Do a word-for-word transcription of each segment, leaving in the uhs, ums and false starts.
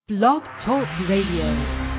Blog Talk Radio.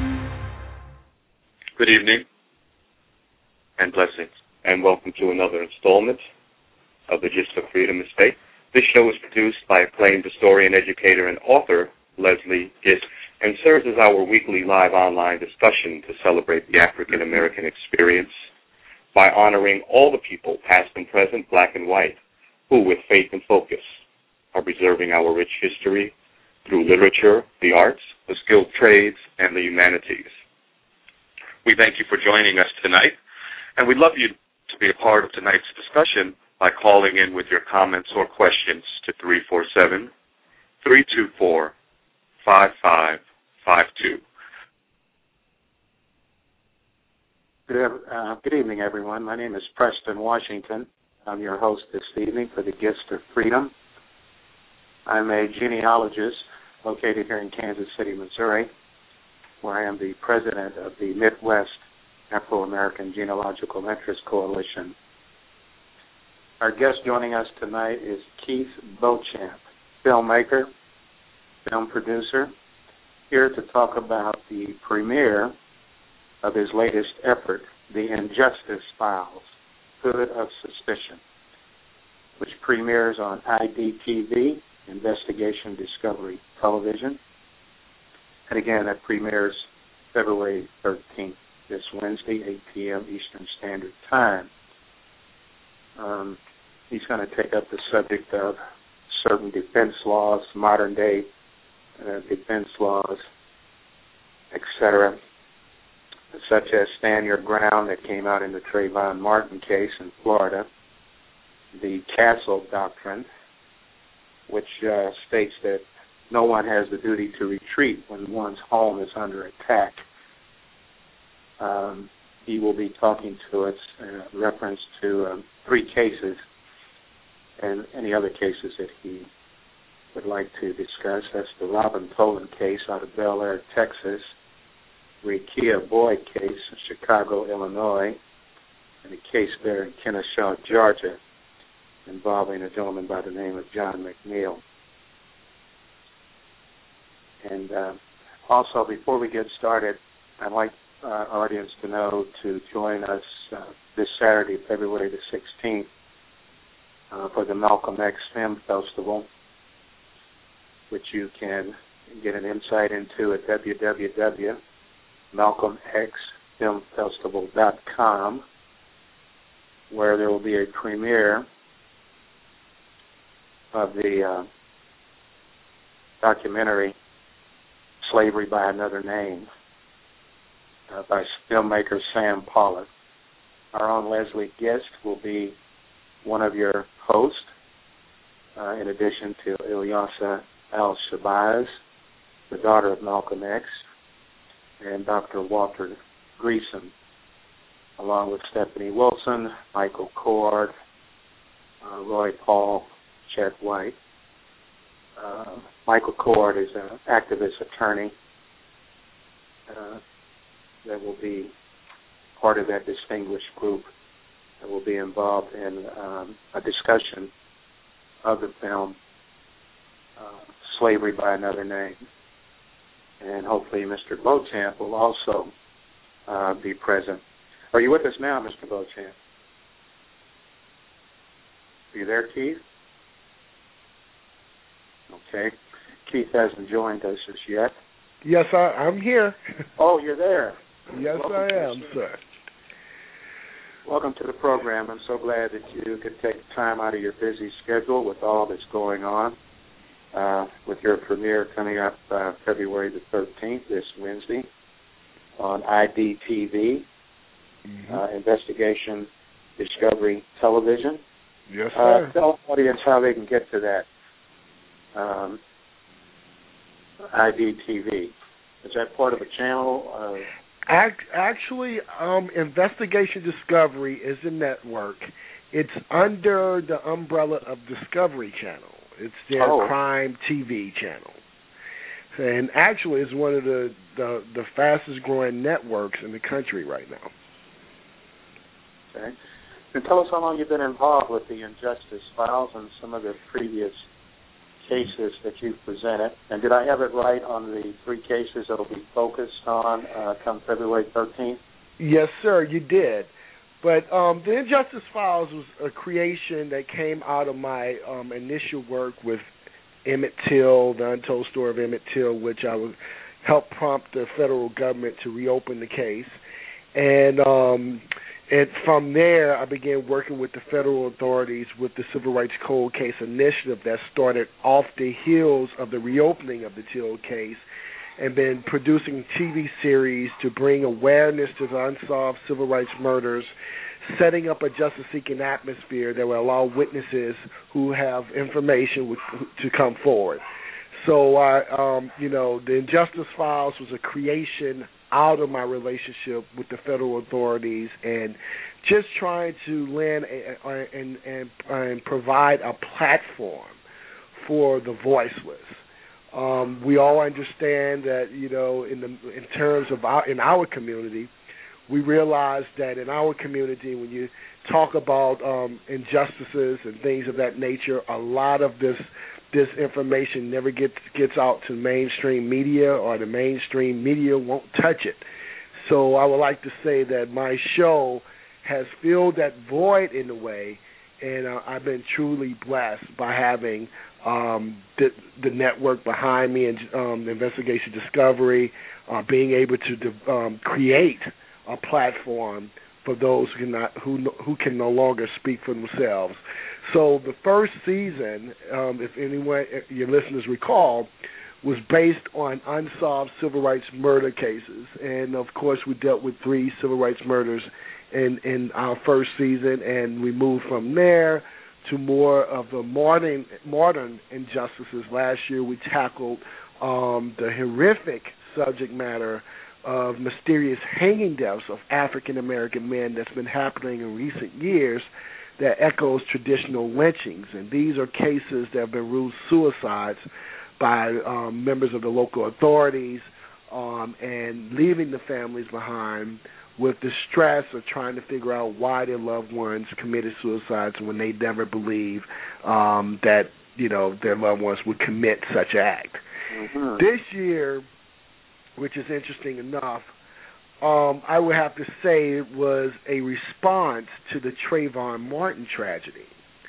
Good evening and blessings, and welcome to another installment of the Gist of Freedom Estate. This show is produced by acclaimed historian, educator, and author Leslie Gist, and serves as our weekly live online discussion to celebrate the African American experience by honoring all the people, past and present, black and white, who, with faith and focus, are preserving our rich history through literature, the arts, the skilled trades, and the humanities. We thank you for joining us tonight, and we'd love you to be a part of tonight's discussion by calling in with your comments or questions to three four seven, three two four, five five five two. Good, uh, good evening, everyone. My name is Preston Washington. I'm your host this evening for the Gist of Freedom. I'm a genealogist located here in Kansas City, Missouri, where I am the president of the Midwest Afro-American Genealogical Interest Coalition. Our guest joining us tonight is Keith Beauchamp, filmmaker, film producer, here to talk about the premiere of his latest effort, The Injustice Files, Hood of Suspicion, which premieres on I D T V, Investigation Discovery Television. And again, that premieres February thirteenth, this Wednesday, eight p.m. Eastern Standard Time. Um, he's going to take up the subject of certain defense laws, modern-day uh, defense laws, et cetera, such as Stand Your Ground that came out in the Trayvon Martin case in Florida, the Castle Doctrine, which uh, states that no one has the duty to retreat when one's home is under attack. Um, he will be talking to us in reference to um, three cases and any other cases that he would like to discuss. That's the Robin Tolan case out of Bel Air, Texas, Rekia Boyd case in Chicago, Illinois, and a case there in Kennesaw, Georgia, involving a gentleman by the name of John McNeil. And uh, also, before we get started, I'd like our audience to know to join us uh, this Saturday, February the sixteenth, uh, for the Malcolm X Film Festival, which you can get an insight into at w w w dot malcolm x film festival dot com, where there will be a premiere of the uh, documentary Slavery by Another Name uh, by filmmaker Sam Pollock. Our own Leslie Gist will be one of your hosts, uh, in addition to Ilyasa Al-Shabazz, the daughter of Malcolm X, and Doctor Walter Greason, along with Stephanie Wilson, Michael Cord, uh, Roy Paul, Chet White. Uh, Michael Cord is an activist attorney uh, that will be part of that distinguished group that will be involved in um, a discussion of the film uh, Slavery by Another Name. And hopefully Mister Beauchamp will also uh, be present. Are you with us now, Mister Beauchamp? Are you there, Keith? Okay. Keith hasn't joined us as yet. Yes, I, I'm here. Oh, you're there. Yes, Welcome I am, sir. Welcome to the program. I'm so glad that you could take time out of your busy schedule with all that's going on, uh, with your premiere coming up uh, February the thirteenth, this Wednesday, on I D T V, mm-hmm. uh, Investigation Discovery Television. Yes, sir. Uh, tell the audience how they can get to that. Um, I D T V. Is that part of a channel? Uh, Act, actually, um, Investigation Discovery is a network. It's under the umbrella of Discovery Channel. It's their oh. crime T V channel. And actually, it's one of the, the, the fastest growing networks in the country right now. Okay. And tell us how long you've been involved with the Injustice Files and some of the previous cases that you've presented. And did I have it right on the three cases that will be focused on uh, come February thirteenth? Yes, sir, you did. But um, the Injustice Files was a creation that came out of my um, initial work with Emmett Till, the Untold Story of Emmett Till, which I would help prompt the federal government to reopen the case. And um, and from there, I began working with the federal authorities with the Civil Rights Cold Case Initiative that started off the heels of the reopening of the Till case, and been producing T V series to bring awareness to the unsolved civil rights murders, setting up a justice-seeking atmosphere that will allow witnesses who have information to come forward. So, I, um, you know, the Injustice Files was a creation out of my relationship with the federal authorities and just trying to land a, a, and, and, and provide a platform for the voiceless. Um, we all understand that, you know, in the in terms of our, in our community, we realize that in our community, when you talk about um, injustices and things of that nature, a lot of this this information never gets gets out to mainstream media, or the mainstream media won't touch it. So I would like to say that my show has filled that void in a way, and uh, I've been truly blessed by having um, the, the network behind me and um, the Investigation Discovery, uh, being able to um, create a platform for those who cannot, who who can no longer speak for themselves. So the first season, um, if anyone, if your listeners recall, was based on unsolved civil rights murder cases, and of course we dealt with three civil rights murders in in our first season, and we moved from there to more of the modern modern injustices. Last year we tackled um, the horrific subject matter of mysterious hanging deaths of African American men that's been happening in recent years that echoes traditional lynchings. And these are cases that have been ruled suicides by um, members of the local authorities um, and leaving the families behind with the stress of trying to figure out why their loved ones committed suicides when they never believed um, that, you know, their loved ones would commit such an act. Mm-hmm. This year, which is interesting enough, um, I would have to say it was a response to the Trayvon Martin tragedy.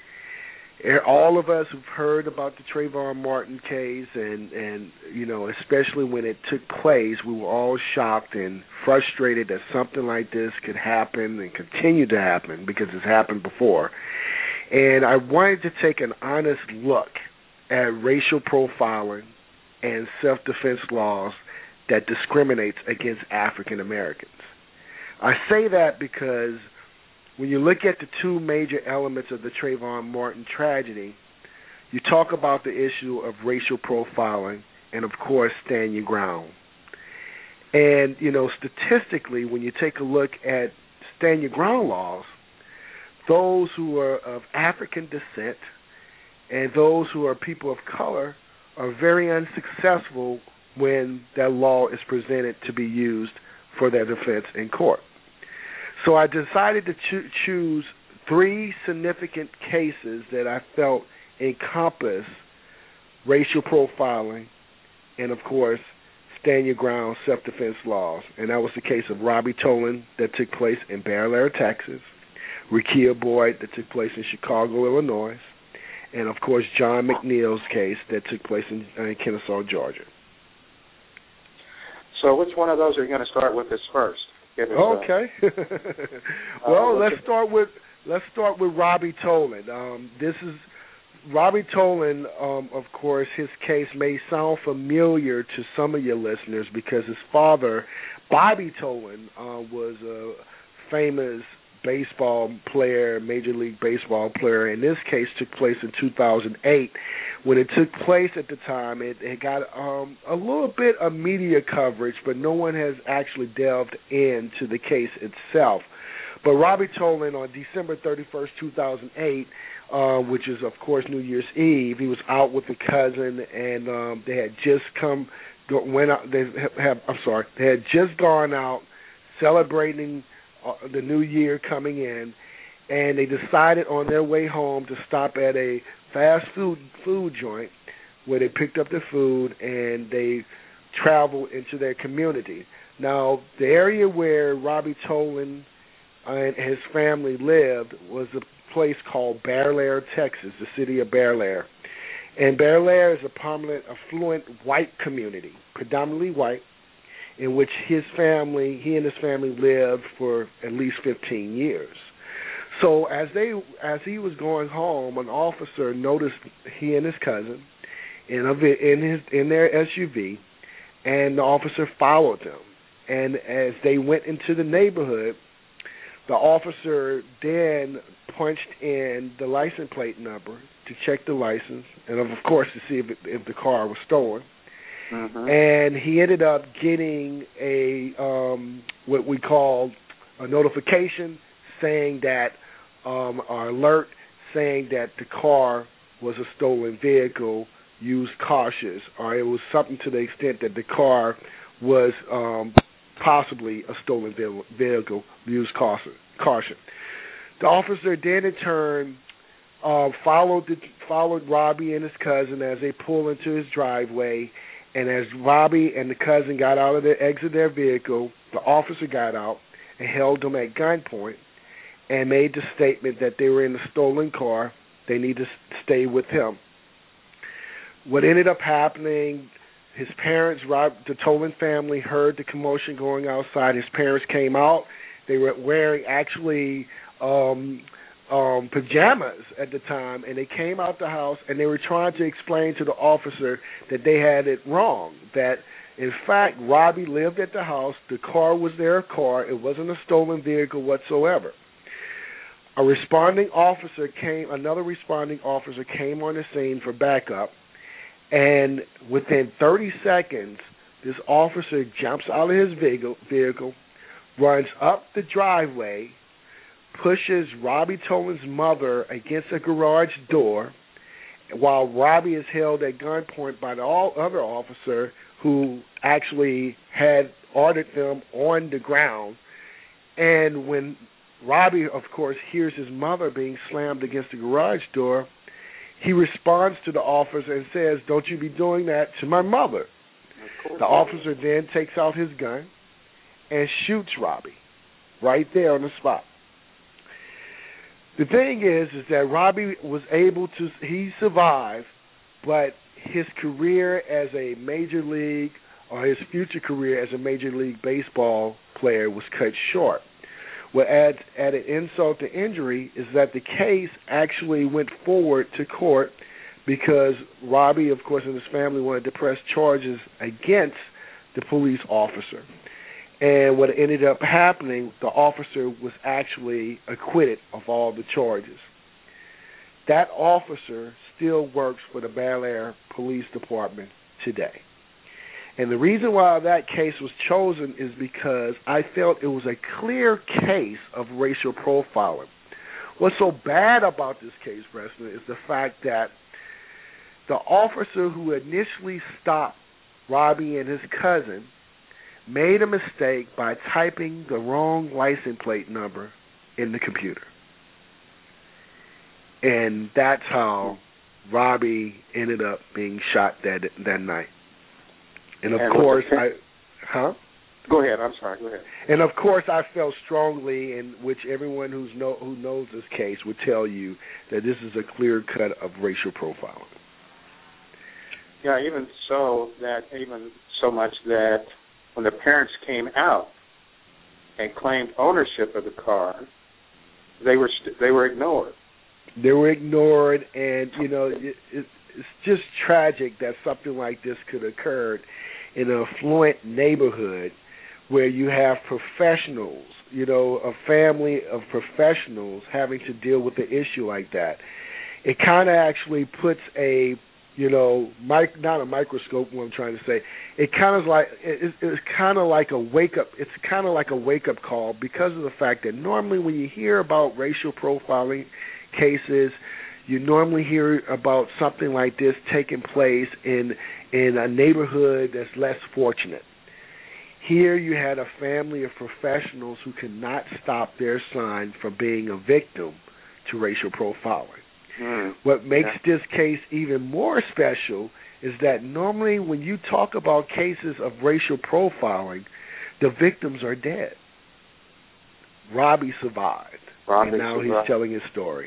All of us who've heard about the Trayvon Martin case, and, and you know, especially when it took place, we were all shocked and frustrated that something like this could happen and continue to happen, because it's happened before. And I wanted to take an honest look at racial profiling and self-defense laws that discriminates against African Americans. I say that because when you look at the two major elements of the Trayvon Martin tragedy, you talk about the issue of racial profiling and, of course, stand your ground. And, you know, statistically, when you take a look at stand your ground laws, those who are of African descent and those who are people of color are very unsuccessful when that law is presented to be used for their defense in court. So I decided to cho- choose three significant cases that I felt encompass racial profiling and, of course, stand your ground self-defense laws. And that was the case of Robbie Tolan that took place in Bel Air, Texas, Rekia Boyd that took place in Chicago, Illinois, and, of course, John McNeil's case that took place in, in Kennesaw, Georgia. So which one of those are you going to start with this first? Okay. well, uh, let's start with let's start with Robbie Tolan. Um, this is Robbie Tolan. Um, of course, his case may sound familiar to some of your listeners because his father, Bobby Tolan, uh, was a famous baseball player, Major League Baseball player. And this case took place in two thousand eight. When it took place at the time, it, it got um, a little bit of media coverage, but no one has actually delved into the case itself. But Robbie Tolan, on December thirty-first, two thousand eight, uh, which is, of course, New Year's Eve, he was out with a cousin, and um, they had just come, went out, they have, I'm sorry, they had just gone out celebrating uh, the new year coming in, and they decided on their way home to stop at a fast food food joint where they picked up the food and they traveled into their community. Now, the area where Robbie Tolan and his family lived was a place called Bear Lair, Texas, the city of Bear Lair. And Bear Lair is a prominent, affluent white community, predominantly white, in which his family, he and his family lived for at least fifteen years. So as they, as he was going home, an officer noticed he and his cousin in a in his in their S U V, and the officer followed them. And as they went into the neighborhood, the officer then punched in the license plate number to check the license, and of course to see if it, if the car was stolen. Mm-hmm. And he ended up getting a um, what we call a notification saying that um, our alert saying that the car was a stolen vehicle. Use cautious, or it was something to the extent that the car was um, possibly a stolen vehicle. Use caution. Caution. The officer then, in turn, uh, followed the, followed Robbie and his cousin as they pulled into his driveway. And as Robbie and the cousin got out of their exit their vehicle, the officer got out and held them at gunpoint and made the statement that they were in a stolen car. They need to stay with him. What ended up happening, his parents, Rob, the Tolan family, heard the commotion going outside. His parents came out. They were wearing actually um, um, pajamas at the time, and they came out the house, and they were trying to explain to the officer that they had it wrong, that, in fact, Robbie lived at the house. The car was their car. It wasn't a stolen vehicle whatsoever. A responding officer came, another responding officer came on the scene for backup. And within thirty seconds, this officer jumps out of his vehicle, vehicle, runs up the driveway, pushes Robbie Tolan's mother against a garage door, while Robbie is held at gunpoint by the all other officer who actually had ordered them on the ground. And when Robbie, of course, hears his mother being slammed against the garage door, he responds to the officer and says, "Don't you be doing that to my mother." The officer then takes out his gun and shoots Robbie right there on the spot. The thing is, is that Robbie was able to, he survived, but his career as a major league, or his future career as a major league baseball player was cut short. What adds added insult to injury is that the case actually went forward to court because Robbie, of course, and his family wanted to press charges against the police officer. And what ended up happening, the officer was actually acquitted of all the charges. That officer still works for the Bel Air Police Department today. And the reason why that case was chosen is because I felt it was a clear case of racial profiling. What's so bad about this case, Preston, is the fact that the officer who initially stopped Robbie and his cousin made a mistake by typing the wrong license plate number in the computer. And that's how Robbie ended up being shot that that night. And of and course, I, huh? Go ahead. I'm sorry. Go ahead. And of course, I felt strongly, in which everyone who's know, who knows this case would tell you that this is a clear cut of racial profiling. Yeah, even so that even so much that when the parents came out and claimed ownership of the car, they were st- they were ignored. They were ignored, and you know, it, it, it's just tragic that something like this could occur in an affluent neighborhood where you have professionals, you know, a family of professionals having to deal with an issue like that. It kind of actually puts a, you know, mic, not a microscope, what I'm trying to say. It kind of like, it, it's kind of like a wake-up, it's kind of like a wake-up call because of the fact that normally when you hear about racial profiling cases, you normally hear about something like this taking place in in a neighborhood that's less fortunate. Here you had a family of professionals who could not stop their son from being a victim to racial profiling. Mm. What makes yeah. this case even more special is that normally when you talk about cases of racial profiling, the victims are dead. Robbie survived, Robbie and now survived. he's telling his story.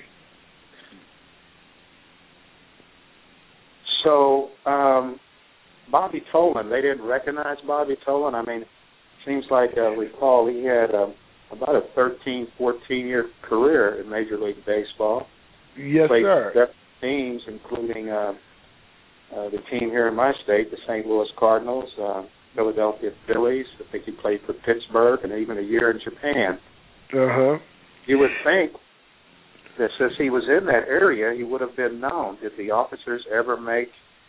So, um, Bobby Tolan, they didn't recognize Bobby Tolan. I mean, it seems like, uh, recall, he had um, about a thirteen, fourteen-year career in Major League Baseball. Yes, Played sir. for teams, including uh, uh, the team here in my state, the Saint Louis Cardinals, uh, Philadelphia Phillies. I think he played for Pittsburgh and even a year in Japan. Uh-huh. You would think that since he was in that area, he would have been known. Did the officers ever make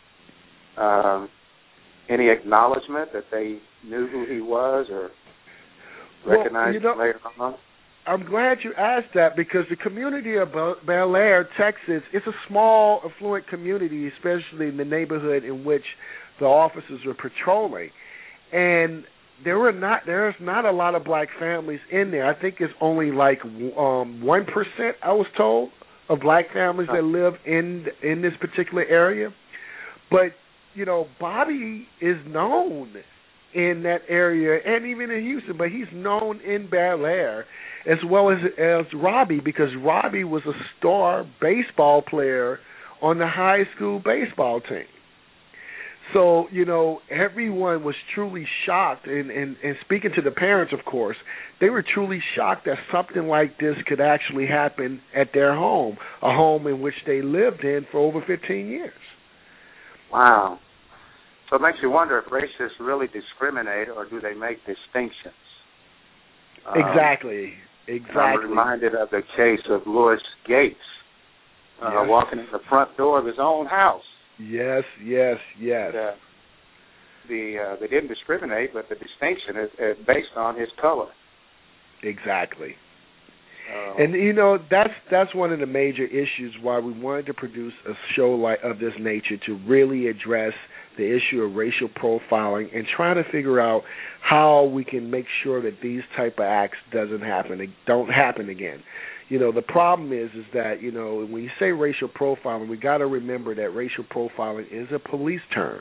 um, any acknowledgement that they knew who he was or recognized well, you know, him later on? I'm glad you asked that because the community of Bel Air, Texas, it's a small, affluent community, especially in the neighborhood in which the officers were patrolling. And there were not there's not a lot of black families in there. I think it's only like um, one percent, I was told, of black families that live in in this particular area. But, you know, Bobby is known in that area and even in Houston, but he's known in Bel Air as well as as Robbie, because Robbie was a star baseball player on the high school baseball team. So, you know, everyone was truly shocked, and, and, and speaking to the parents, of course, they were truly shocked that something like this could actually happen at their home, a home in which they lived in for over fifteen years. Wow. So it makes you wonder if racists really discriminate or do they make distinctions? Um, exactly, exactly. I'm reminded of the case of Louis Gates uh, yes. walking in the front door of his own house. Yes, yes, yes. Uh, the uh, they didn't discriminate, but the distinction is, is based on his color. Exactly. Uh, and you know that's that's one of the major issues why we wanted to produce a show like of this nature, to really address the issue of racial profiling and trying to figure out how we can make sure that these type of acts doesn't happen, they don't happen again. You know, the problem is is that, you know, when you say racial profiling, we got to remember that racial profiling is a police term.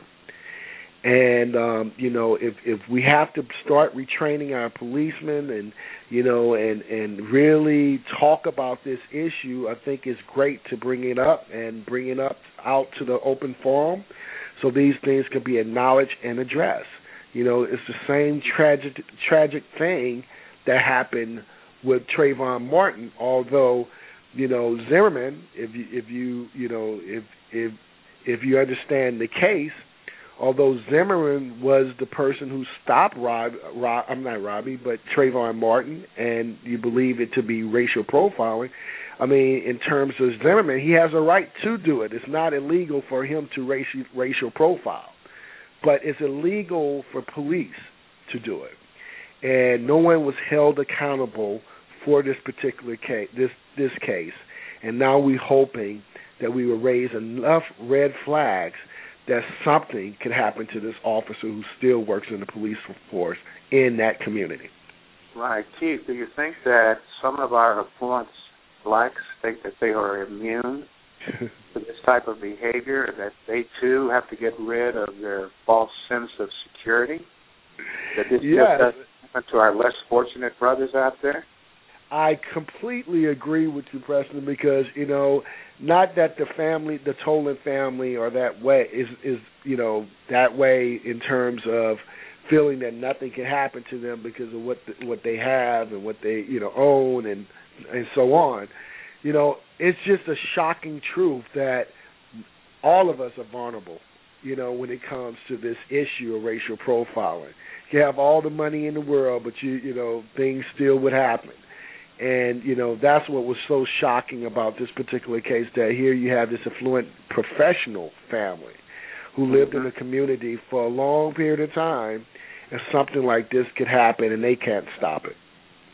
And, um, you know, if, if we have to start retraining our policemen and, you know, and, and really talk about this issue, I think it's great to bring it up and bring it up out to the open forum so these things can be acknowledged and addressed. You know, it's the same tragic tragic thing that happened with Trayvon Martin, although, you know, Zimmerman, if you if you you know if if if you understand the case, although Zimmerman was the person who stopped Rob, Rob I'm not Robbie, but Trayvon Martin, and you believe it to be racial profiling, I mean, in terms of Zimmerman, he has a right to do it. It's not illegal for him to racial racial profile, but it's illegal for police to do it. And no one was held accountable for this particular case, this this case. And now we're hoping that we will raise enough red flags that something could happen to this officer who still works in the police force in that community. Right. Keith, do you think that some of our affluent blacks think that they are immune to this type of behavior, that they too have to get rid of their false sense of security? That this yes. just doesn't happen to our less fortunate brothers out there? I completely agree with you, Preston, because, you know, not that the family, the Tolan family, are that way, is, is you know, that way in terms of feeling that nothing can happen to them because of what the, what they have and what they, you know, own and and so on. You know, it's just a shocking truth that all of us are vulnerable, you know, when it comes to this issue of racial profiling. You have all the money in the world, but, you you know, things still would happen. And, you know, that's what was so shocking about this particular case, that here you have this affluent professional family who lived in the community for a long period of time, and something like this could happen, and they can't stop it.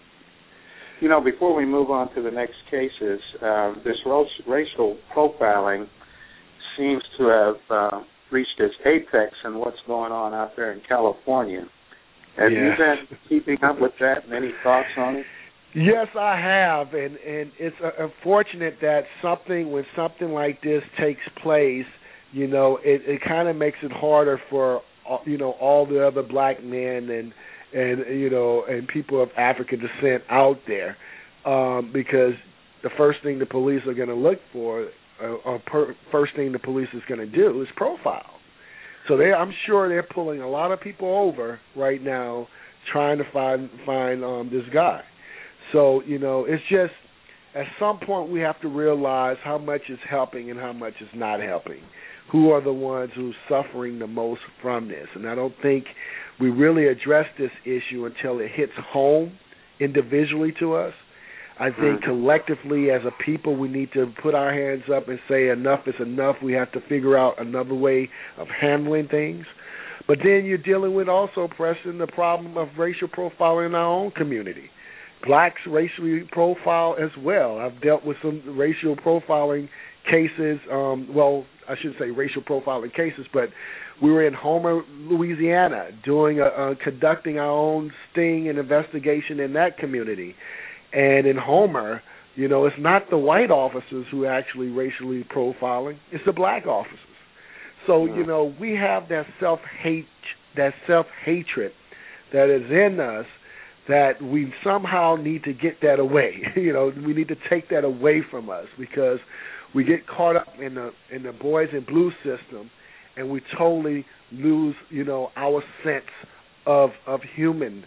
You know, before we move on to the next cases, uh, this racial profiling seems to have uh, reached its apex in what's going on out there in California. Have yes. you been keeping up with that, and any thoughts on it? Yes, I have, and, and it's uh, unfortunate that something, when something like this takes place, you know, it, it kind of makes it harder for, you know, all the other black men and, and you know, and people of African descent out there, um, because the first thing the police are going to look for, uh, or per, first thing the police is going to do is profile. So they, I'm sure they're pulling a lot of people over right now trying to find find um, this guy. So, you know, it's just at some point we have to realize how much is helping and how much is not helping. Who are the ones who are suffering the most from this? And I don't think we really address this issue until it hits home individually to us. I think collectively as a people we need to put our hands up and say enough is enough. We have to figure out another way of handling things. But then you're dealing with also, Preston, the problem of racial profiling in our own community. Blacks racially profile as well. I've dealt with some racial profiling cases. Um, well, I shouldn't say racial profiling cases, but we were in Homer, Louisiana, doing a, uh, conducting our own sting and investigation in that community. And in Homer, you know, it's not the white officers who are actually racially profiling; it's the black officers. So, you know, we have that self-hate, that self-hatred that is in us that we somehow need to get that away. You know, we need to take that away from us because we get caught up in the in the boys in blue system, and we totally lose, you know, our sense of of humanness.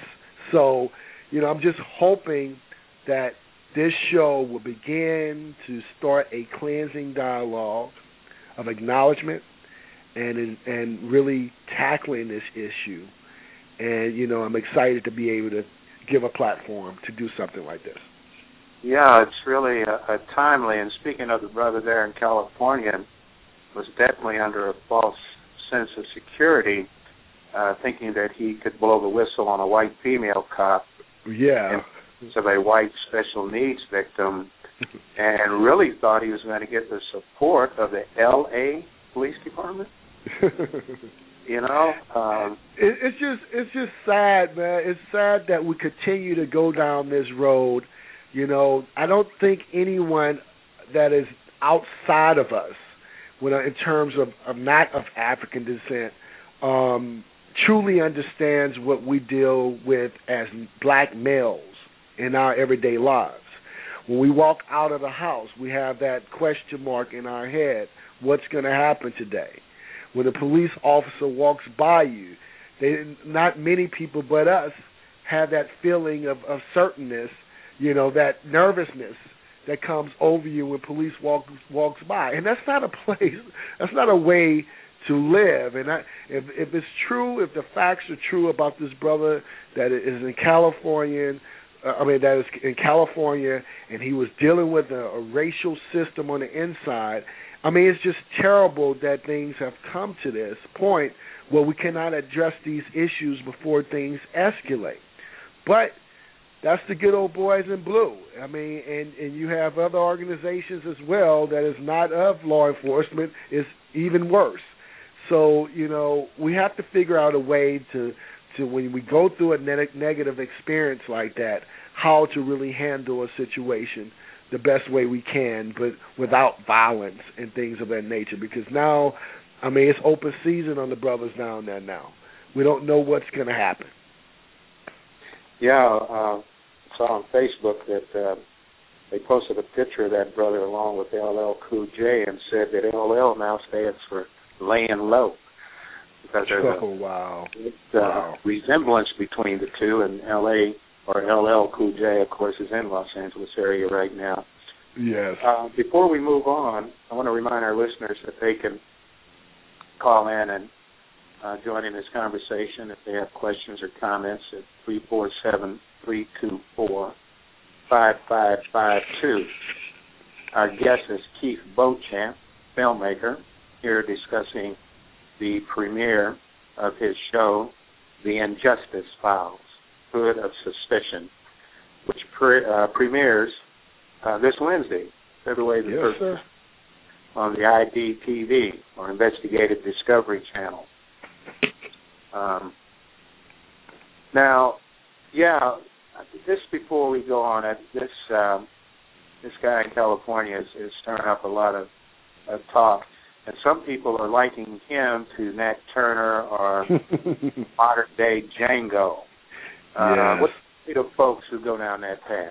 So, you know, I'm just hoping that this show will begin to start a cleansing dialogue of acknowledgement and and really tackling this issue. And, you know, I'm excited to be able to give a platform to do something like this. Yeah, it's really a, a timely. And speaking of the brother there in California, was definitely under a false sense of security, uh, thinking that he could blow the whistle on a white female cop. Yeah. Of a white special needs victim, and really thought he was going to get the support of the L A Police Department. You know, um, it, it's just it's just sad, man. It's sad that we continue to go down this road. You know, I don't think anyone that is outside of us, when in terms of, of not of African descent, um, truly understands what we deal with as black males in our everyday lives. When we walk out of the house, we have that question mark in our head, what's going to happen today? When a police officer walks by you, they, not many people but us have that feeling of, of certainness, you know, that nervousness that comes over you when police walk, walks by. And that's not a place, that's not a way to live. And I, if, if it's true, if the facts are true about this brother that is in California, uh, I mean, that is in California, and he was dealing with a, a racial system on the inside, I mean, it's just terrible that things have come to this point where we cannot address these issues before things escalate. But that's the good old boys in blue. I mean, and, and you have other organizations as well that is not of law enforcement, is even worse. So, you know, we have to figure out a way to, to when we go through a ne- negative experience like that, how to really handle a situation the best way we can, but without violence and things of that nature. Because now, I mean, it's open season on the brothers down there now. We don't know what's going to happen. Yeah, uh, I saw on Facebook that uh, they posted a picture of that brother along with L L Cool J and said that L L now stands for laying low. Because there's oh, a wow. uh, wow. resemblance between the two, and L A or L L Cool J, of course, is in Los Angeles area right now. Yes. Uh, before we move on, I want to remind our listeners that they can call in and uh, join in this conversation if they have questions or comments at three four seven, three two four, five five five two. Our guest is Keith Beauchamp, filmmaker, here discussing the premiere of his show, The Injustice Files, Hood of Suspicion, which pre- uh, premieres uh, this Wednesday, February the yes, first, on the I D T V, or Investigative Discovery Channel. Um, now, yeah, just before we go on, this um, this guy in California is, is stirring up a lot of, of talk. And some people are likening him to Nat Turner or modern-day Django. Uh, yes. What do you think of folks who go down that path?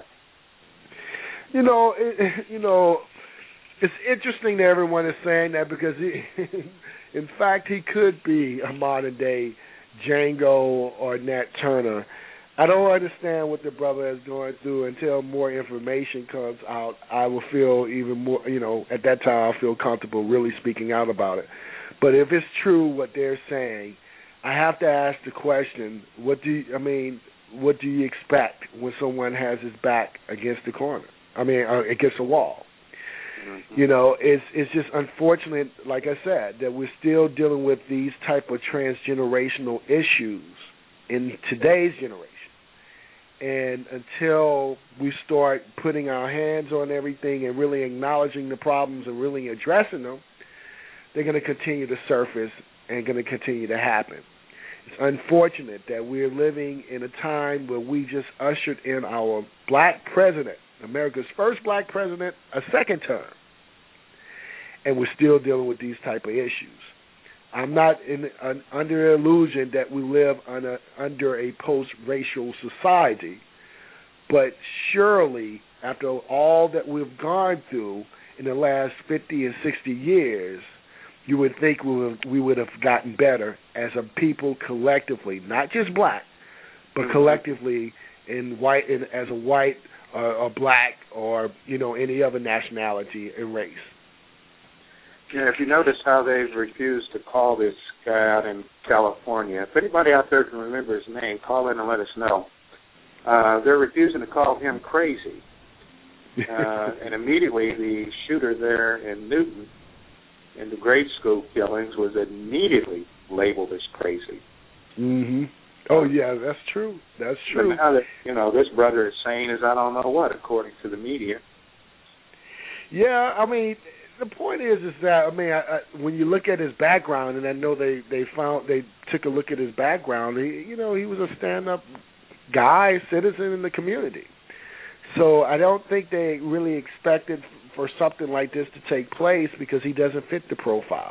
You know, it, you know, it's interesting that everyone is saying that because, he, in fact, he could be a modern-day Django or Nat Turner. I don't understand what the brother is going through. Until more information comes out, I will feel even more, you know, at that time I'll feel comfortable really speaking out about it. But if it's true what they're saying, I have to ask the question, what do you, I mean, what do you expect when someone has his back against the corner? I mean, uh, against the wall? Mm-hmm. You know, it's it's just unfortunate, like I said, that we're still dealing with these type of transgenerational issues in today's generation. And until we start putting our hands on everything and really acknowledging the problems and really addressing them, they're going to continue to surface and going to continue to happen. It's unfortunate that we're living in a time where we just ushered in our black president, America's first black president, a second term, and we're still dealing with these type of issues. I'm not in, uh, under the illusion that we live on a, under a post-racial society, but surely after all that we've gone through in the last fifty and sixty years, you would think we would, we would have gotten better as a people collectively, not just black, but mm-hmm. collectively in white, in, as a white uh, or black or, you know, any other nationality and race. Yeah, if you notice how they've refused to call this guy out in California, if anybody out there can remember his name, call in and let us know. Uh, they're refusing to call him crazy. Uh, and immediately the shooter there in Newton in the grade school killings was immediately labeled as crazy. Mm-hmm. Oh, yeah, that's true. That's true. But now that, you know, this brother is sane as I don't know what, according to the media. Yeah, I mean, the point is, is that I mean, I, I, when you look at his background, and I know they, they found they took a look at his background. He, you know, he was a stand-up guy, citizen in the community. So I don't think they really expected for something like this to take place because he doesn't fit the profile.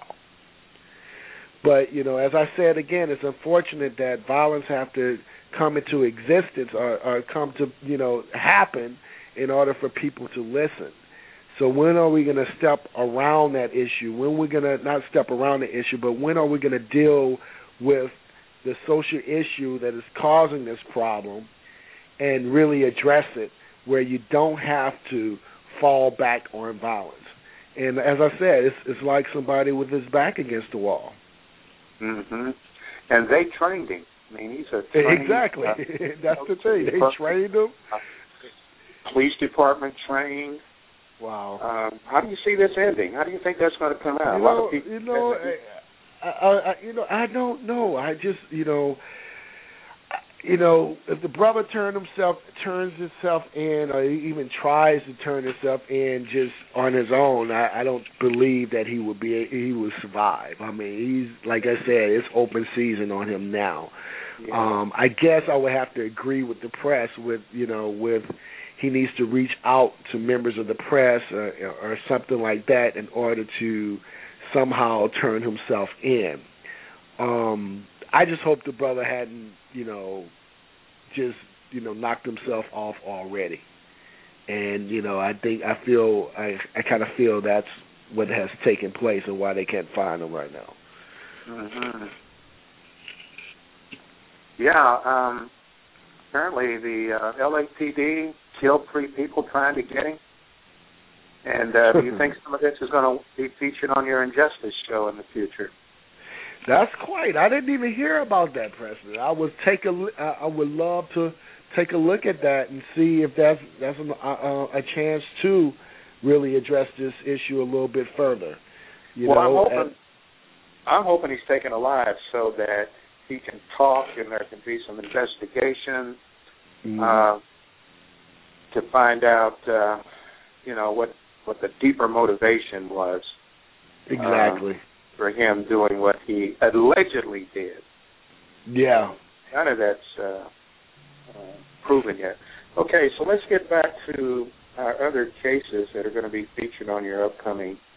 But you know, as I said again, it's unfortunate that violence have to come into existence or, or come to you know happen in order for people to listen. So when are we going to step around that issue? When are we going to not step around the issue, but when are we going to deal with the social issue that is causing this problem and really address it where you don't have to fall back on violence? And as I said, it's, it's like somebody with his back against the wall. Mm-hmm. And they trained him. I mean, he's a trained, exactly. Uh, That's the thing. They trained him. Police department trained. Wow. Um, how do you see this ending? How do you think that's going to come out? You know, a lot of people you know, I, I, I, you know, I don't know. I just, you know, you know, if the brother turns himself, turns himself in, or he even tries to turn himself in just on his own, I, I don't believe that he would be, he would survive. I mean, he's like I said, it's open season on him now. Yeah. Um, I guess I would have to agree with the press with, you know, with. He needs to reach out to members of the press or, or something like that in order to somehow turn himself in. Um, I just hope the brother hadn't, you know, just, you know, knocked himself off already. And, you know, I think, I feel, I, I kind of feel that's what has taken place and why they can't find him right now. Mm-hmm. Yeah, um, apparently the uh, L A P D killed three people trying to get him. And uh, do you think some of this is going to be featured on your Injustice show in the future? That's quite. I didn't even hear about that, President. I would take a. I would love to take a look at that and see if that's that's an, uh, a chance to really address this issue a little bit further. You well, know, I'm hoping. I'm hoping he's taken alive so that he can talk and there can be some investigation. Mm-hmm. Uh, to find out, uh, you know, what, what the deeper motivation was. Exactly. Uh, for him doing what he allegedly did. Yeah. None of that's uh, uh, proven yet. Okay, so let's get back to our other cases that are going to be featured on your upcoming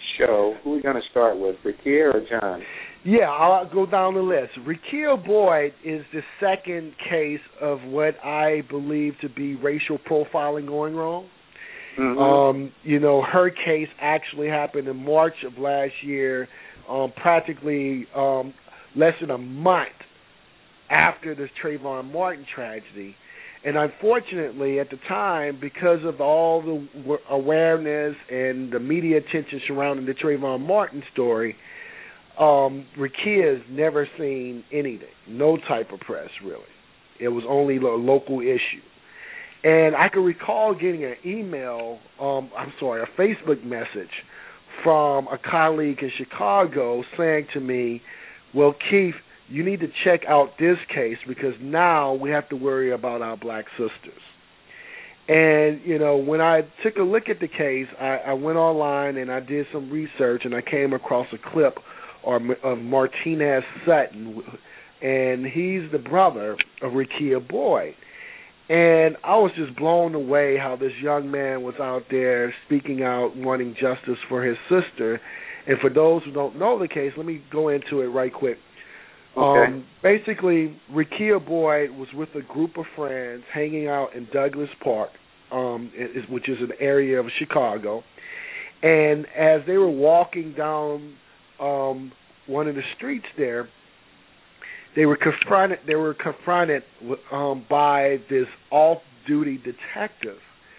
show. Who are we going to start with, Rekia or John? Yeah, I'll go down the list. Rekia Boyd is the second case of what I believe to be racial profiling going wrong. Mm-hmm. Um, you know, her case actually happened in March of last year, um, practically um, less than a month after this Trayvon Martin tragedy. And unfortunately, at the time, because of all the w- awareness and the media attention surrounding the Trayvon Martin story, um, Rekia has never seen anything, no type of press, really. It was only a local issue. And I can recall getting an email, um, I'm sorry, a Facebook message from a colleague in Chicago saying to me, well, Keith, you need to check out this case because now we have to worry about our black sisters. And, you know, when I took a look at the case, I, I went online and I did some research and I came across a clip of Martinez Sutton, and he's the brother of Rekia Boyd. And I was just blown away how this young man was out there speaking out, wanting justice for his sister. And for those who don't know the case, let me go into it right quick. Okay. Um, basically, Rekia Boyd was with a group of friends hanging out in Douglas Park, um, which is an area of Chicago. And as they were walking down um, one of the streets there, they were confronted. They were confronted um, by this off-duty detective,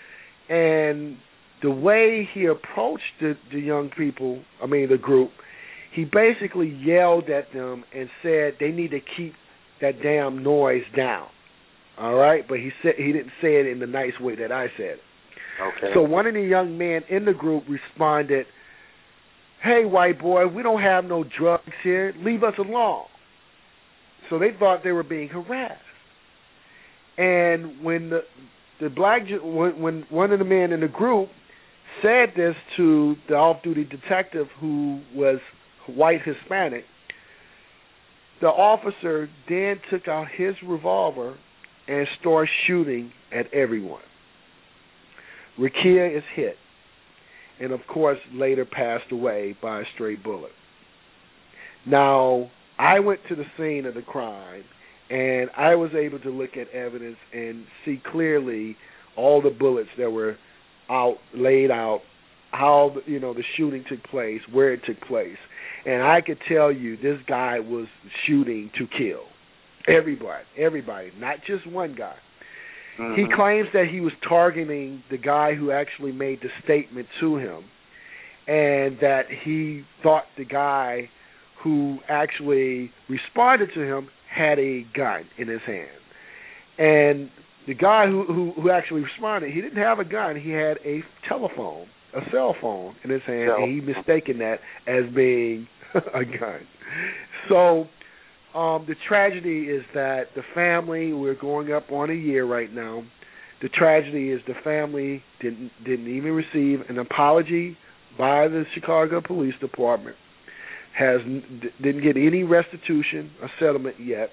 and the way he approached the, the young people, I mean the group, he basically yelled at them and said they need to keep that damn noise down. All right, but he said he didn't say it in the nice way that I said it. Okay. So one of the young men in the group responded, "Hey, white boy, we don't have no drugs here. Leave us alone." So they thought they were being harassed. And when the the black when, when one of the men in the group said this to the off-duty detective who was white Hispanic, the officer then took out his revolver and started shooting at everyone. Rekia is hit, and of course later passed away by a stray bullet. Now, I went to the scene of the crime, and I was able to look at evidence and see clearly all the bullets that were out, laid out, how you know the shooting took place, where it took place, and I could tell you this guy was shooting to kill everybody, everybody, not just one guy. Mm-hmm. He claims that he was targeting the guy who actually made the statement to him, and that he thought the guy who actually responded to him had a gun in his hand. And the guy who, who, who actually responded, he didn't have a gun. He had a telephone, a cell phone in his hand, no. and he mistaken that as being a gun. So um, the tragedy is that the family, we're going up on a year right now, the tragedy is the family didn't didn't even receive an apology by the Chicago Police Department. Has didn't get any restitution or settlement yet,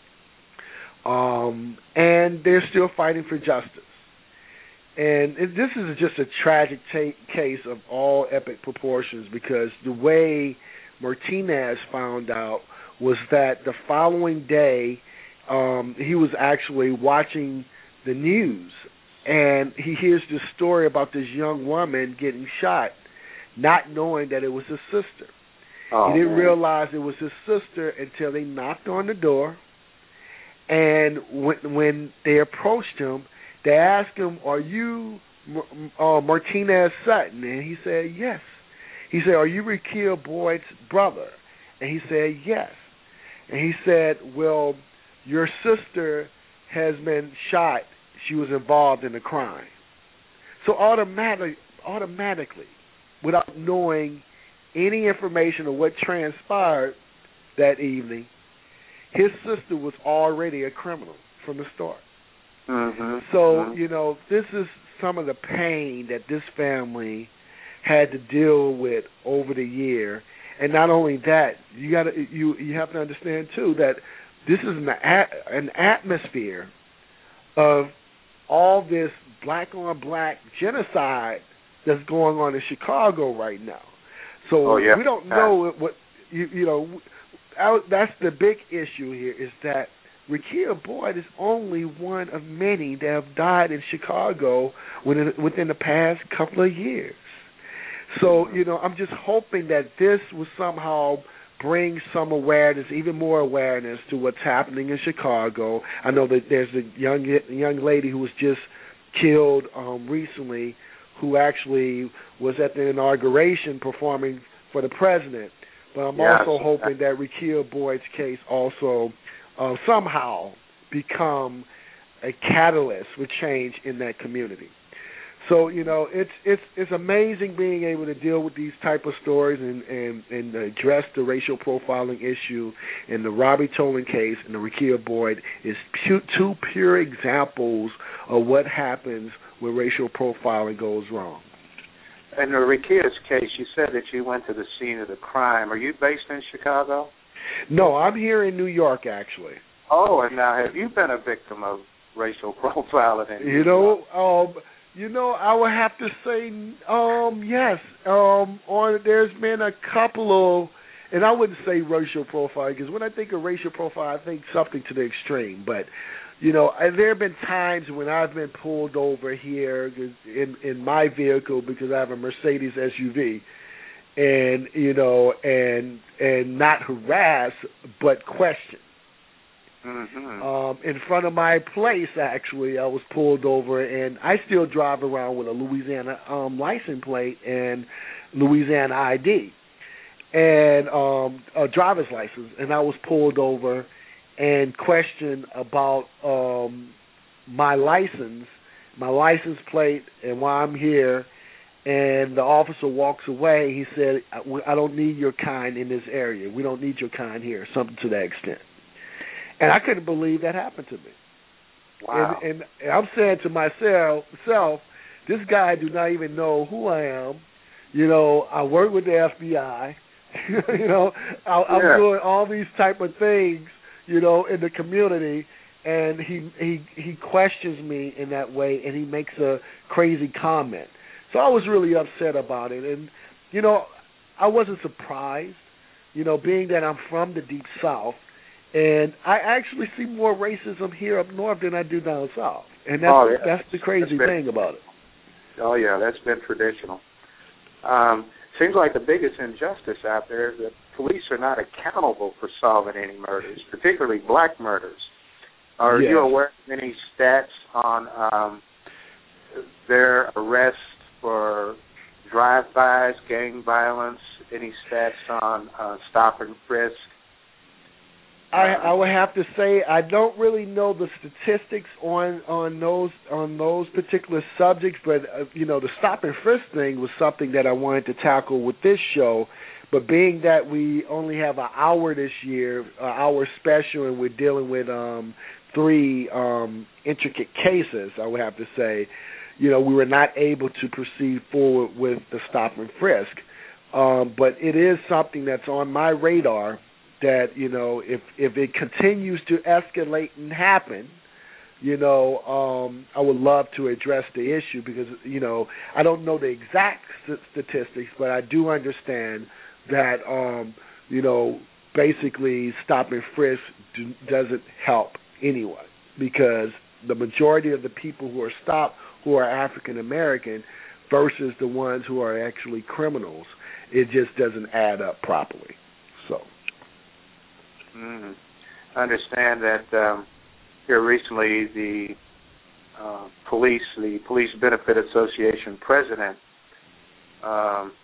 um, and they're still fighting for justice. And it, this is just a tragic ta- case of all epic proportions because the way Martinez found out was that the following day um, he was actually watching the news, and he hears this story about this young woman getting shot, not knowing that it was his sister. Oh, he didn't man. realize it was his sister until they knocked on the door, and when, when they approached him, they asked him, "Are you uh, Martinez Sutton?" And he said, "Yes." He said, "Are you Rekia Boyd's brother?" And he said, "Yes." And he said, "Well, your sister has been shot. She was involved in a crime." So automatically, automatically, without knowing any information of what transpired that evening, his sister was already a criminal from the start. Mm-hmm. So, mm-hmm. you know, this is some of the pain that this family had to deal with over the year. And not only that, you got to you you have to understand too that this is an an atmosphere of all this black on black genocide that's going on in Chicago right now. So oh, yeah. we don't know what you, you know. Our, that's the big issue here is that Rekia Boyd is only one of many that have died in Chicago within, within the past couple of years. So, you know, I'm just hoping that this will somehow bring some awareness, even more awareness to what's happening in Chicago. I know that there's a young young lady who was just killed um, recently who actually was at the inauguration performing for the president. But I'm yes. also hoping that Rekia Boyd's case also uh, somehow become a catalyst for change in that community. So, you know, it's it's it's amazing being able to deal with these type of stories and, and, and address the racial profiling issue. And the Robbie Tolan case and the Rekia Boyd is pu- two pure examples of what happens when racial profiling goes wrong. In the Rekia's case, you said that you went to the scene of the crime. Are you based in Chicago? No, I'm here in New York, actually. Oh, and now have you been a victim of racial profiling in New You know, York? um, you know, I would have to say, um, yes. Um, on there's been a couple of, and I wouldn't say racial profiling because when I think of racial profile, I think something to the extreme, but. You know, there have been times when I've been pulled over here in in my vehicle because I have a Mercedes S U V, and you know, and and not harassed but questioned. Mm-hmm. Um, in front of my place, actually, I was pulled over, and I still drive around with a Louisiana um, license plate and Louisiana I D and um, a driver's license, and I was pulled over and questioned about um, my license, my license plate, and why I'm here. And the officer walks away. He said, I don't need your kind in this area. We don't need your kind here, something to that extent. And I couldn't believe that happened to me. Wow. And, and I'm saying to myself, self, this guy do not even know who I am. You know, I work with the F B I. you know, I, I'm yeah. doing all these type of things, you know, in the community, and he he he questions me in that way, and he makes a crazy comment. So I was really upset about it, and you know, I wasn't surprised, you know, being that I'm from the Deep South, and I actually see more racism here up north than I do down south, and that's oh, yeah. that's the crazy that's thing about it. Oh yeah, that's been traditional. Um, seems like the biggest injustice out there is that police are not accountable for solving any murders, particularly black murders. Are yes. you aware of any stats on um, their arrests for drive-bys, gang violence? Any stats on uh, stop and frisk? I, I would have to say I don't really know the statistics on, on those on those particular subjects, but uh, you know, the stop and frisk thing was something that I wanted to tackle with this show. But being that we only have an hour this year, an hour special, and we're dealing with um, three um, intricate cases, I would have to say, you know, we were not able to proceed forward with the stop and frisk. Um, but it is something that's on my radar. That, you know, if if it continues to escalate and happen, you know, um, I would love to address the issue because, you know, I don't know the exact st- statistics, but I do understand that, um, you know, basically stop and frisk do, doesn't help anyone because the majority of the people who are stopped who are African American versus the ones who are actually criminals, it just doesn't add up properly. So. Mm. I understand that um, here recently the uh, police, the Police Benefit Association president um,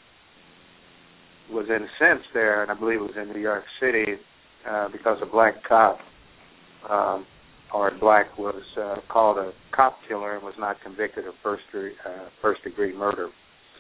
was incensed there, and I believe it was in New York City, uh, because a black cop um, or black was uh, called a cop killer and was not convicted of first degree, uh, first degree murder.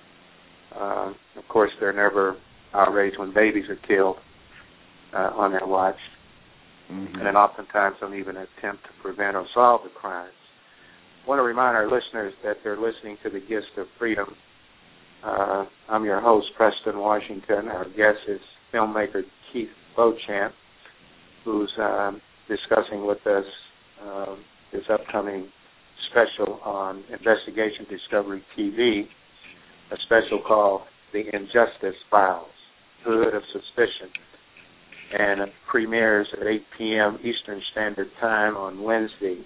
Uh, of course, they're never outraged when babies are killed Uh, on their watch, mm-hmm. and then oftentimes don't even attempt to prevent or solve the crimes. I want to remind our listeners that they're listening to The Gist of Freedom. Uh, I'm your host, Preston Washington. Our guest is filmmaker Keith Beauchamp, who's um, discussing with us uh, his upcoming special on Investigation Discovery T V, a special called The Injustice Files, Hood of Suspicion, and it premieres at eight p.m. Eastern Standard Time on Wednesday,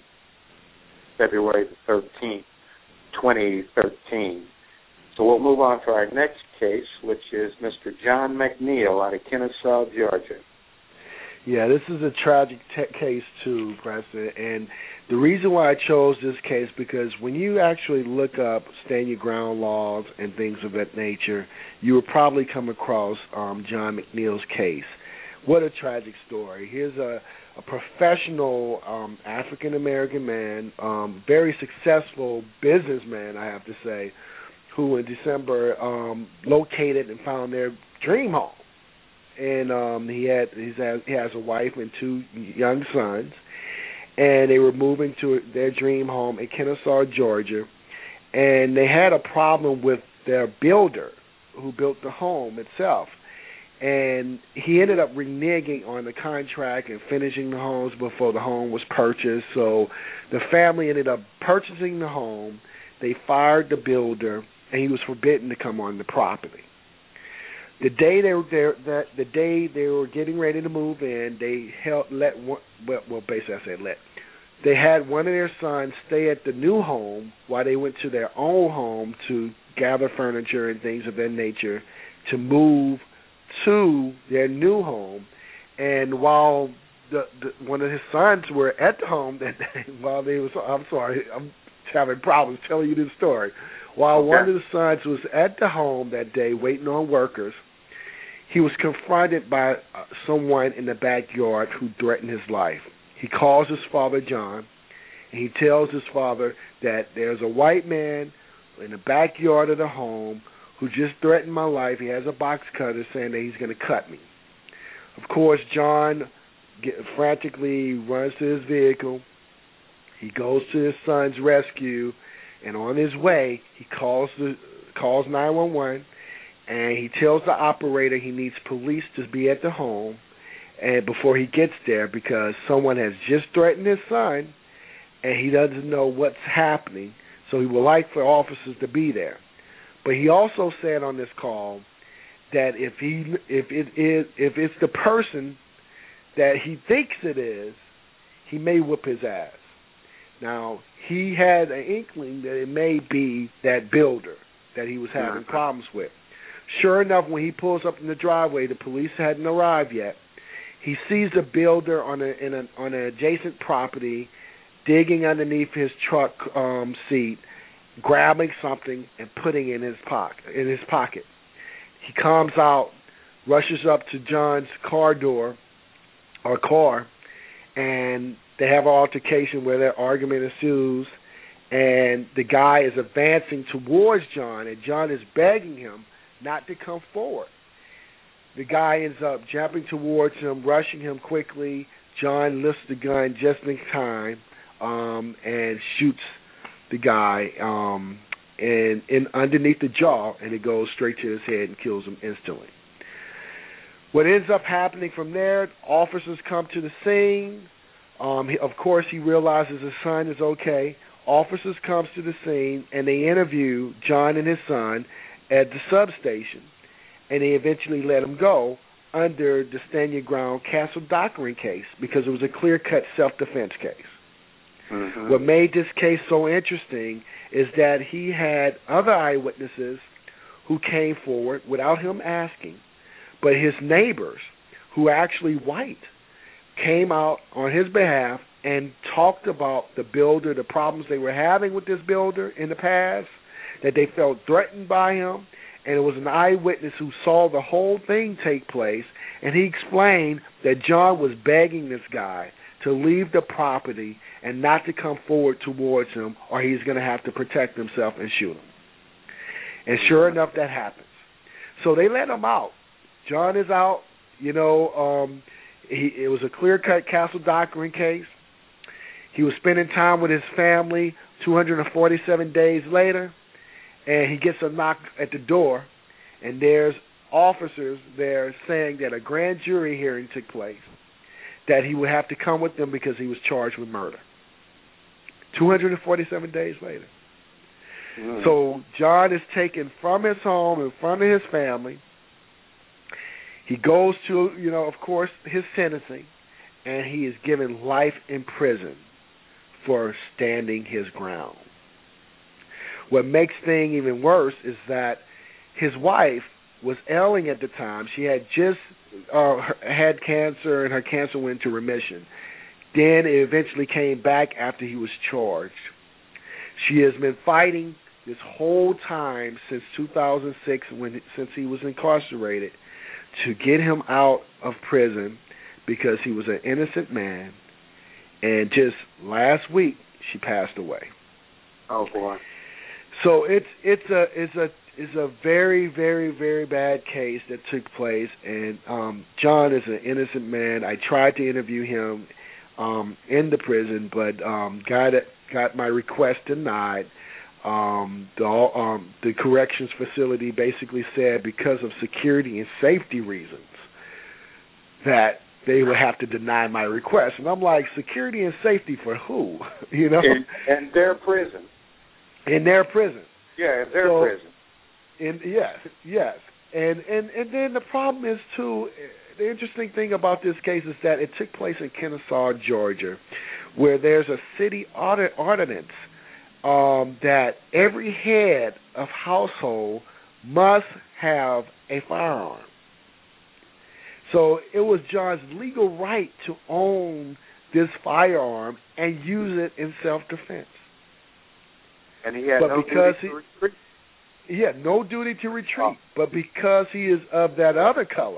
February the thirteenth, twenty thirteen. So we'll move on to our next case, which is Mister John McNeil out of Kennesaw, Georgia. Yeah, this is a tragic te- case too, President, and the reason why I chose this case because when you actually look up stand your ground laws and things of that nature, you will probably come across um, John McNeil's case. What a tragic story. Here's a, a professional um, African-American man, um, very successful businessman, I have to say, who in December um, located and found their dream home. And um, he had he's has, he has a wife and two young sons, and they were moving to their dream home in Kennesaw, Georgia, and they had a problem with their builder who built the home itself. And he ended up reneging on the contract and finishing the homes before the home was purchased. So the family ended up purchasing the home. They fired the builder, and he was forbidden to come on the property. The day they were there, that the day they were getting ready to move in, they held let one, well, well, basically I said let. They had one of their sons stay at the new home while they went to their own home to gather furniture and things of that nature to move to their new home. And while the, the one of his sons were at the home that day, while they was I'm sorry, I'm having problems telling you this story. While okay. one of the sons was at the home that day waiting on workers, he was confronted by uh, someone in the backyard who threatened his life. He calls his father, John, and he tells his father that there's a white man in the backyard of the home who just threatened my life. He has a box cutter saying that he's going to cut me. Of course, John get, frantically runs to his vehicle. He goes to his son's rescue, and on his way, he calls the calls nine one one, and he tells the operator he needs police to be at the home and before he gets there because someone has just threatened his son, and he doesn't know what's happening, so he would like for officers to be there. But he also said on this call that if he if it is if it's the person that he thinks it is, he may whip his ass. Now, he had an inkling that it may be that builder that he was having problems with. Sure enough, when he pulls up in the driveway, the police hadn't arrived yet. He sees the builder on a in a on an adjacent property, digging underneath his truck um, seat, grabbing something and putting it in his pocket. In his pocket, he comes out, rushes up to John's car door or car, and they have an altercation where their argument ensues, and the guy is advancing towards John, and John is begging him not to come forward. The guy ends up jumping towards him, rushing him quickly. John lifts the gun just in time um, and shoots the guy um, and in underneath the jaw, and it goes straight to his head and kills him instantly. What ends up happening from there, officers come to the scene. Um, he, of course, he realizes his son is okay. Officers come to the scene, and they interview John and his son at the substation, and they eventually let him go under the Stand Your Ground Castle Dockery case because it was a clear-cut self-defense case. Mm-hmm. What made this case so interesting is that he had other eyewitnesses who came forward without him asking, but his neighbors, who are actually white, came out on his behalf and talked about the builder, the problems they were having with this builder in the past, that they felt threatened by him, and it was an eyewitness who saw the whole thing take place, and he explained that John was begging this guy to leave the property and not to come forward towards him, or he's going to have to protect himself and shoot him. And sure enough, that happens. So they let him out. John is out. You know, um, he, it was a clear-cut Castle Dockery case. He was spending time with his family two hundred forty-seven days later, and he gets a knock at the door, and there's officers there saying that a grand jury hearing took place, that he would have to come with them because he was charged with murder. two hundred forty-seven days later. Mm-hmm. So John is taken from his home in front of his family. He goes to, you know, of course, his sentencing, and he is given life in prison for standing his ground. What makes things even worse is that his wife was ailing at the time. She had just uh, had cancer, and her cancer went into remission. Then it eventually came back after he was charged. She has been fighting this whole time since two thousand six, when since he was incarcerated, to get him out of prison because he was an innocent man. And just last week, she passed away. Oh boy! So it's it's a it's a it's a very very very bad case that took place. And um, John is an innocent man. I tried to interview him um, in the prison, but um, got it, got my request denied. Um, the um, the corrections facility basically said because of security and safety reasons that they would have to deny my request. And I'm like, security and safety for who? You know? In, in their prison. In their prison. Yeah, in their so, prison. In, yes, yes. And, and, and then the problem is, too, the interesting thing about this case is that it took place in Kennesaw, Georgia, where there's a city audit ordinance um, that every head of household must have a firearm. So it was John's legal right to own this firearm and use it in self-defense. And he had but no because duty he, to retreat. He had no duty to retreat. Oh. But because he is of that other color,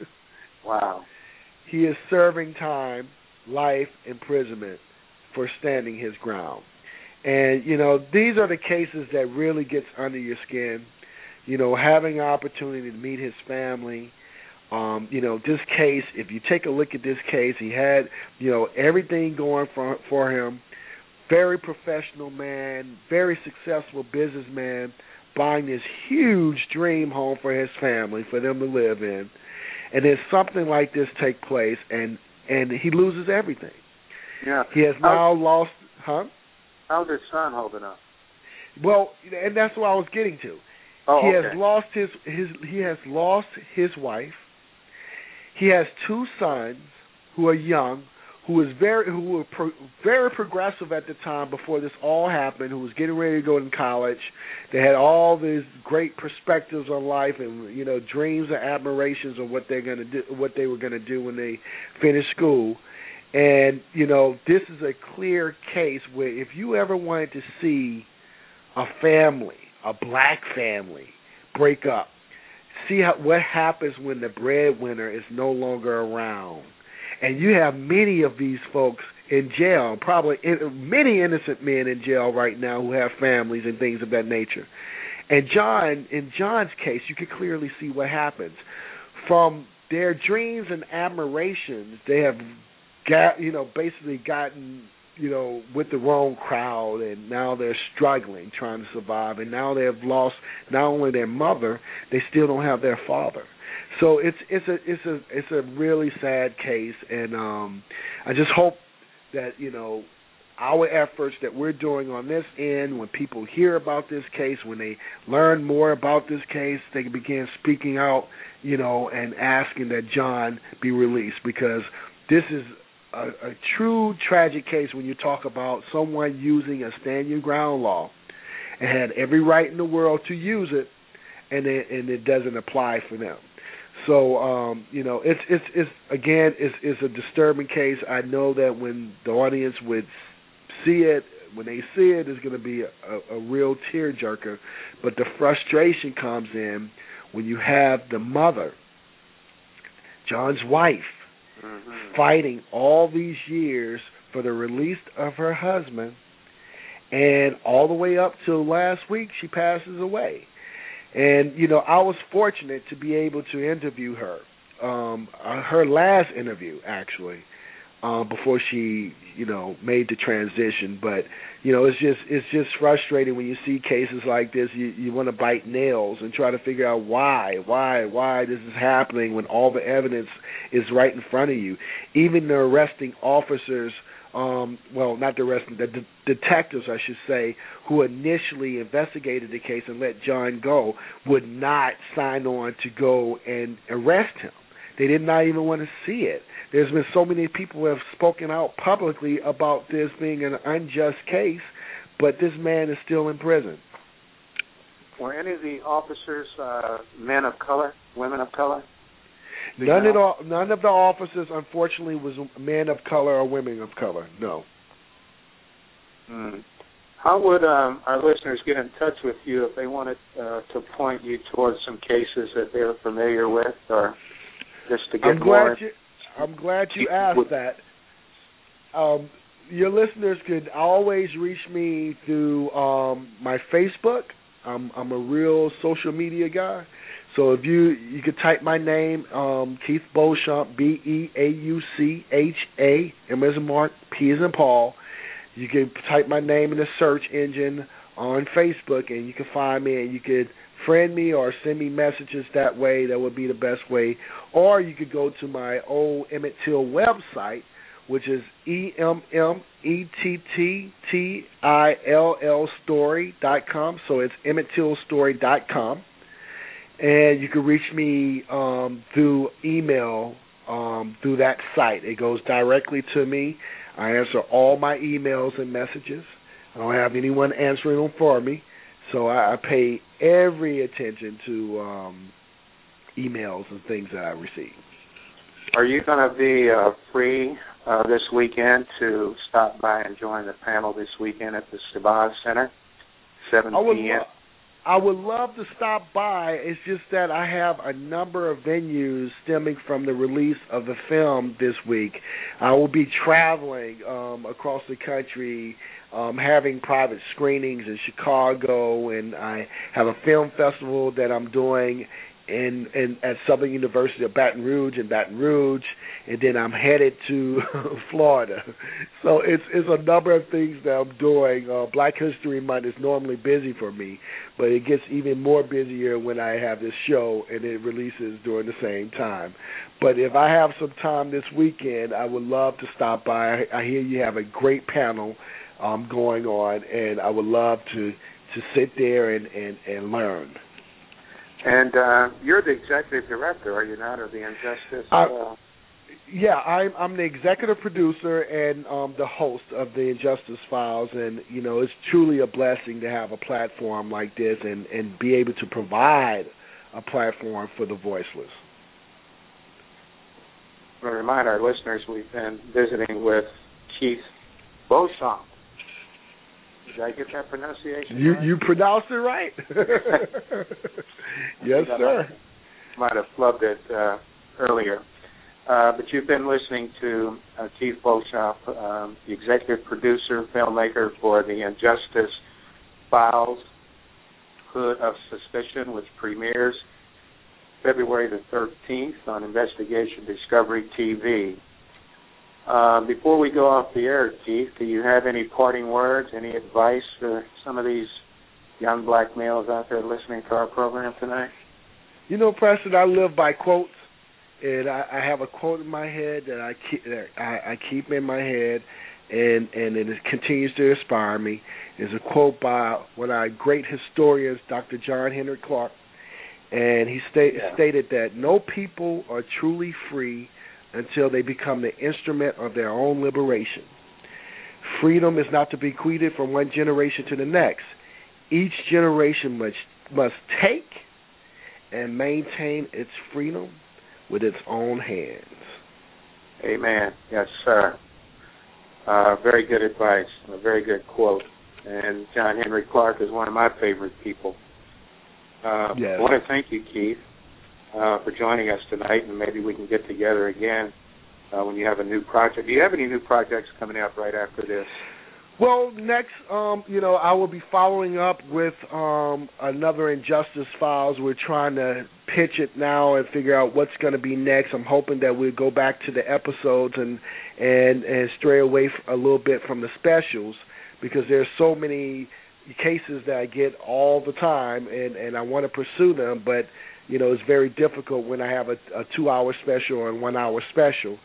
wow, he is serving time, life imprisonment for standing his ground. And, you know, these are the cases that really gets under your skin. You know, having an opportunity to meet his family. Um, you know, this case, if you take a look at this case, he had, you know, everything going for, for him. Very professional man, very successful businessman, buying this huge dream home for his family, for them to live in. And then something like this take place, and, and he loses everything. Yeah. He has now How, lost, huh? How's his son holding up? Well, and that's what I was getting to. Oh, he okay. has lost his, his he has lost his wife. He has two sons who are young, who was very who were pro, very progressive at the time before this all happened, who was getting ready to go to college. They had all these great perspectives on life and, you know, dreams and admirations of what they're going to do, what they were going to do when they finished school. And, you know, this is a clear case where if you ever wanted to see a family, a black family, break up, see how, what happens when the breadwinner is no longer around. And you have many of these folks in jail, probably in, many innocent men in jail right now who have families and things of that nature. And John, in John's case, you can clearly see what happens. From their dreams and admirations, they have got, you know, basically gotten, you know, with the wrong crowd, and now they're struggling, trying to survive. And now they have lost not only their mother, they still don't have their father. So it's it's a it's a it's a really sad case, and um, I just hope that, you know, our efforts that we're doing on this end, when people hear about this case, when they learn more about this case, they can begin speaking out, you know, and asking that John be released, because this is a, a true tragic case when you talk about someone using a stand your ground law and had every right in the world to use it, and it, and it doesn't apply for them. So, um, you know, it's it's it's again, it's it's a disturbing case. I know that when the audience would see it, when they see it, it's going to be a, a real tearjerker. But the frustration comes in when you have the mother, John's wife, mm-hmm. fighting all these years for the release of her husband, and all the way up till last week, she passes away. And, you know, I was fortunate to be able to interview her, um, her last interview, actually, um, before she, you know, made the transition. But, you know, it's just it's just frustrating when you see cases like this. You, you want to bite nails and try to figure out why, why, why this is happening when all the evidence is right in front of you. Even the arresting officers um, well, not the arrest, the de- detectives, I should say, who initially investigated the case and let John go, would not sign on to go and arrest him. They did not even want to see it. There's been so many people who have spoken out publicly about this being an unjust case, but this man is still in prison. Were any of the officers uh, men of color, women of color? None at all. None of the officers, unfortunately, was men of color or women of color. No. Hmm. How would um, our listeners get in touch with you if they wanted uh, to point you towards some cases that they're familiar with, or just to get I'm more? Glad you, I'm glad you asked that. Um, your listeners could always reach me through um, my Facebook. I'm, I'm a real social media guy. So if you you could type my name, um, Keith Beauchamp, B E A U C H A, M as in Mark, P as in Paul. You can type my name in the search engine on Facebook, and you can find me, and you could friend me or send me messages that way. That would be the best way. Or you could go to my old Emmett Till website, which is E M M E T T T I L L story dot com. So it's emmett till story dot com. And you can reach me um, through email um, through that site. It goes directly to me. I answer all my emails and messages. I don't have anyone answering them for me. So I, I pay every attention to um, emails and things that I receive. Are you going to be uh, free uh, this weekend to stop by and join the panel this weekend at the Shabazz Center, seven p.m.? I would love to stop by. It's just that I have a number of venues stemming from the release of the film this week. I will be traveling um, across the country, um, having private screenings in Chicago, and I have a film festival that I'm doing in, in at Southern University of Baton Rouge in Baton Rouge, and then I'm headed to Florida. So it's it's a number of things that I'm doing. Uh, Black History Month is normally busy for me, but it gets even more busier when I have this show and it releases during the same time. But if I have some time this weekend, I would love to stop by. I, I hear you have a great panel um, going on, and I would love to, to sit there and, and, and learn. And uh, you're the executive director, are you not, of the Injustice? I, uh... Yeah, I'm, I'm the executive producer and um, the host of the Injustice Files, and you know it's truly a blessing to have a platform like this and, and be able to provide a platform for the voiceless. I want to remind our listeners we've been visiting with Keith Beauchamp. Did I get that pronunciation You right? you pronounced it right. Yes, sir. I might have flubbed it uh, earlier. Uh, but you've been listening to uh, Keith Beauchamp, um, the executive producer, filmmaker for the Injustice Files, Hood of Suspicion, which premieres February the thirteenth on Investigation Discovery T V. Uh, before we go off the air, Keith, do you have any parting words, any advice for some of these young black males out there listening to our program tonight? You know, Preston, I live by quotes, and I, I have a quote in my head that I keep that I, I keep in my head, and, and it continues to inspire me. It's a quote by one of our great historians, Doctor John Henrik Clarke, and he sta- yeah. stated that no people are truly free until they become the instrument of their own liberation. Freedom is not to be bequeathed from one generation to the next. Each generation must must take and maintain its freedom with its own hands. Amen. Yes, sir. Uh, very good advice. A very good quote. And John Henrik Clarke is one of my favorite people. Uh, yes. I want to thank you, Keith, uh, for joining us tonight, and maybe we can get together again uh, when you have a new project. Do you have any new projects coming out right after this? Well, next, um, you know, I will be following up with um, another Injustice Files. We're trying to pitch it now and figure out what's going to be next. I'm hoping that we'll go back to the episodes and and, and stray away a little bit from the specials, because there's so many cases that I get all the time, and, and I want to pursue them, but, you know, it's very difficult when I have a, a two-hour special and one-hour special.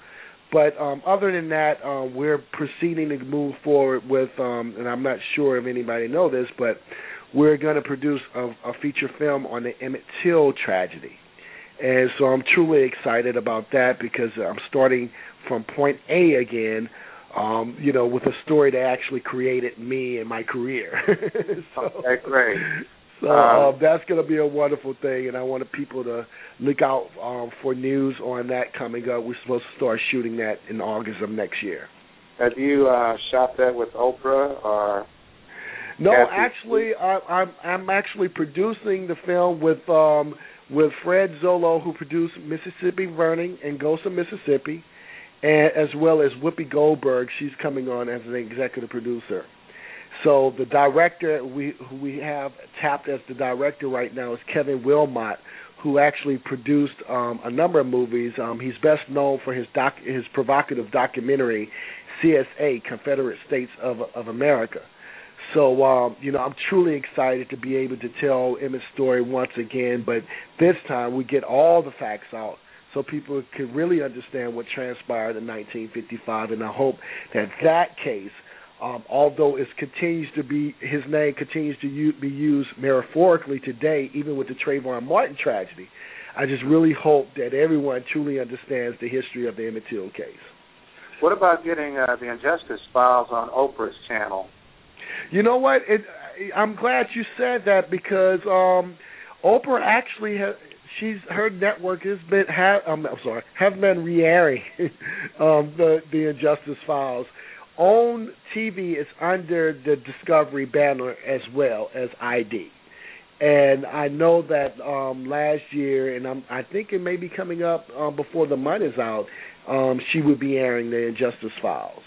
But um, other than that, uh, we're proceeding to move forward with, um, and I'm not sure if anybody know this, but we're going to produce a, a feature film on the Emmett Till tragedy. And so I'm truly excited about that because I'm starting from point A again, um, you know, with a story that actually created me and my career. so, okay, great. So um, uh, that's going to be a wonderful thing, and I wanted people to look out um, for news on that coming up. We're supposed to start shooting that in August of next year. Have you uh, shot that with Oprah or? No, Kathy? actually, I, I'm I'm actually producing the film with um, with Fred Zolo, who produced Mississippi Burning and Ghost of Mississippi, and as well as Whoopi Goldberg. She's coming on as an executive producer. So the director we who we have tapped as the director right now is Kevin Wilmot, who actually produced um, a number of movies. Um, he's best known for his doc, his provocative documentary, C S A, Confederate States of of America. So, um, you know, I'm truly excited to be able to tell Emmett's story once again, but this time we get all the facts out so people can really understand what transpired in nineteen fifty-five, and I hope that that case, Um, although it continues to be, his name continues to u- be used metaphorically today, even with the Trayvon Martin tragedy, I just really hope that everyone truly understands the history of the Emmett Till case. What about getting uh, the Injustice Files on Oprah's channel? You know what? It, I'm glad you said that because um, Oprah actually has. She's her network has been. Ha, um, I'm sorry, have been re-airing um, the the Injustice Files. On T V, it's under the Discovery banner as well as I D. And I know that um, last year, and I'm, I think it may be coming up um, before the month is out, um, she would be airing the Injustice Files.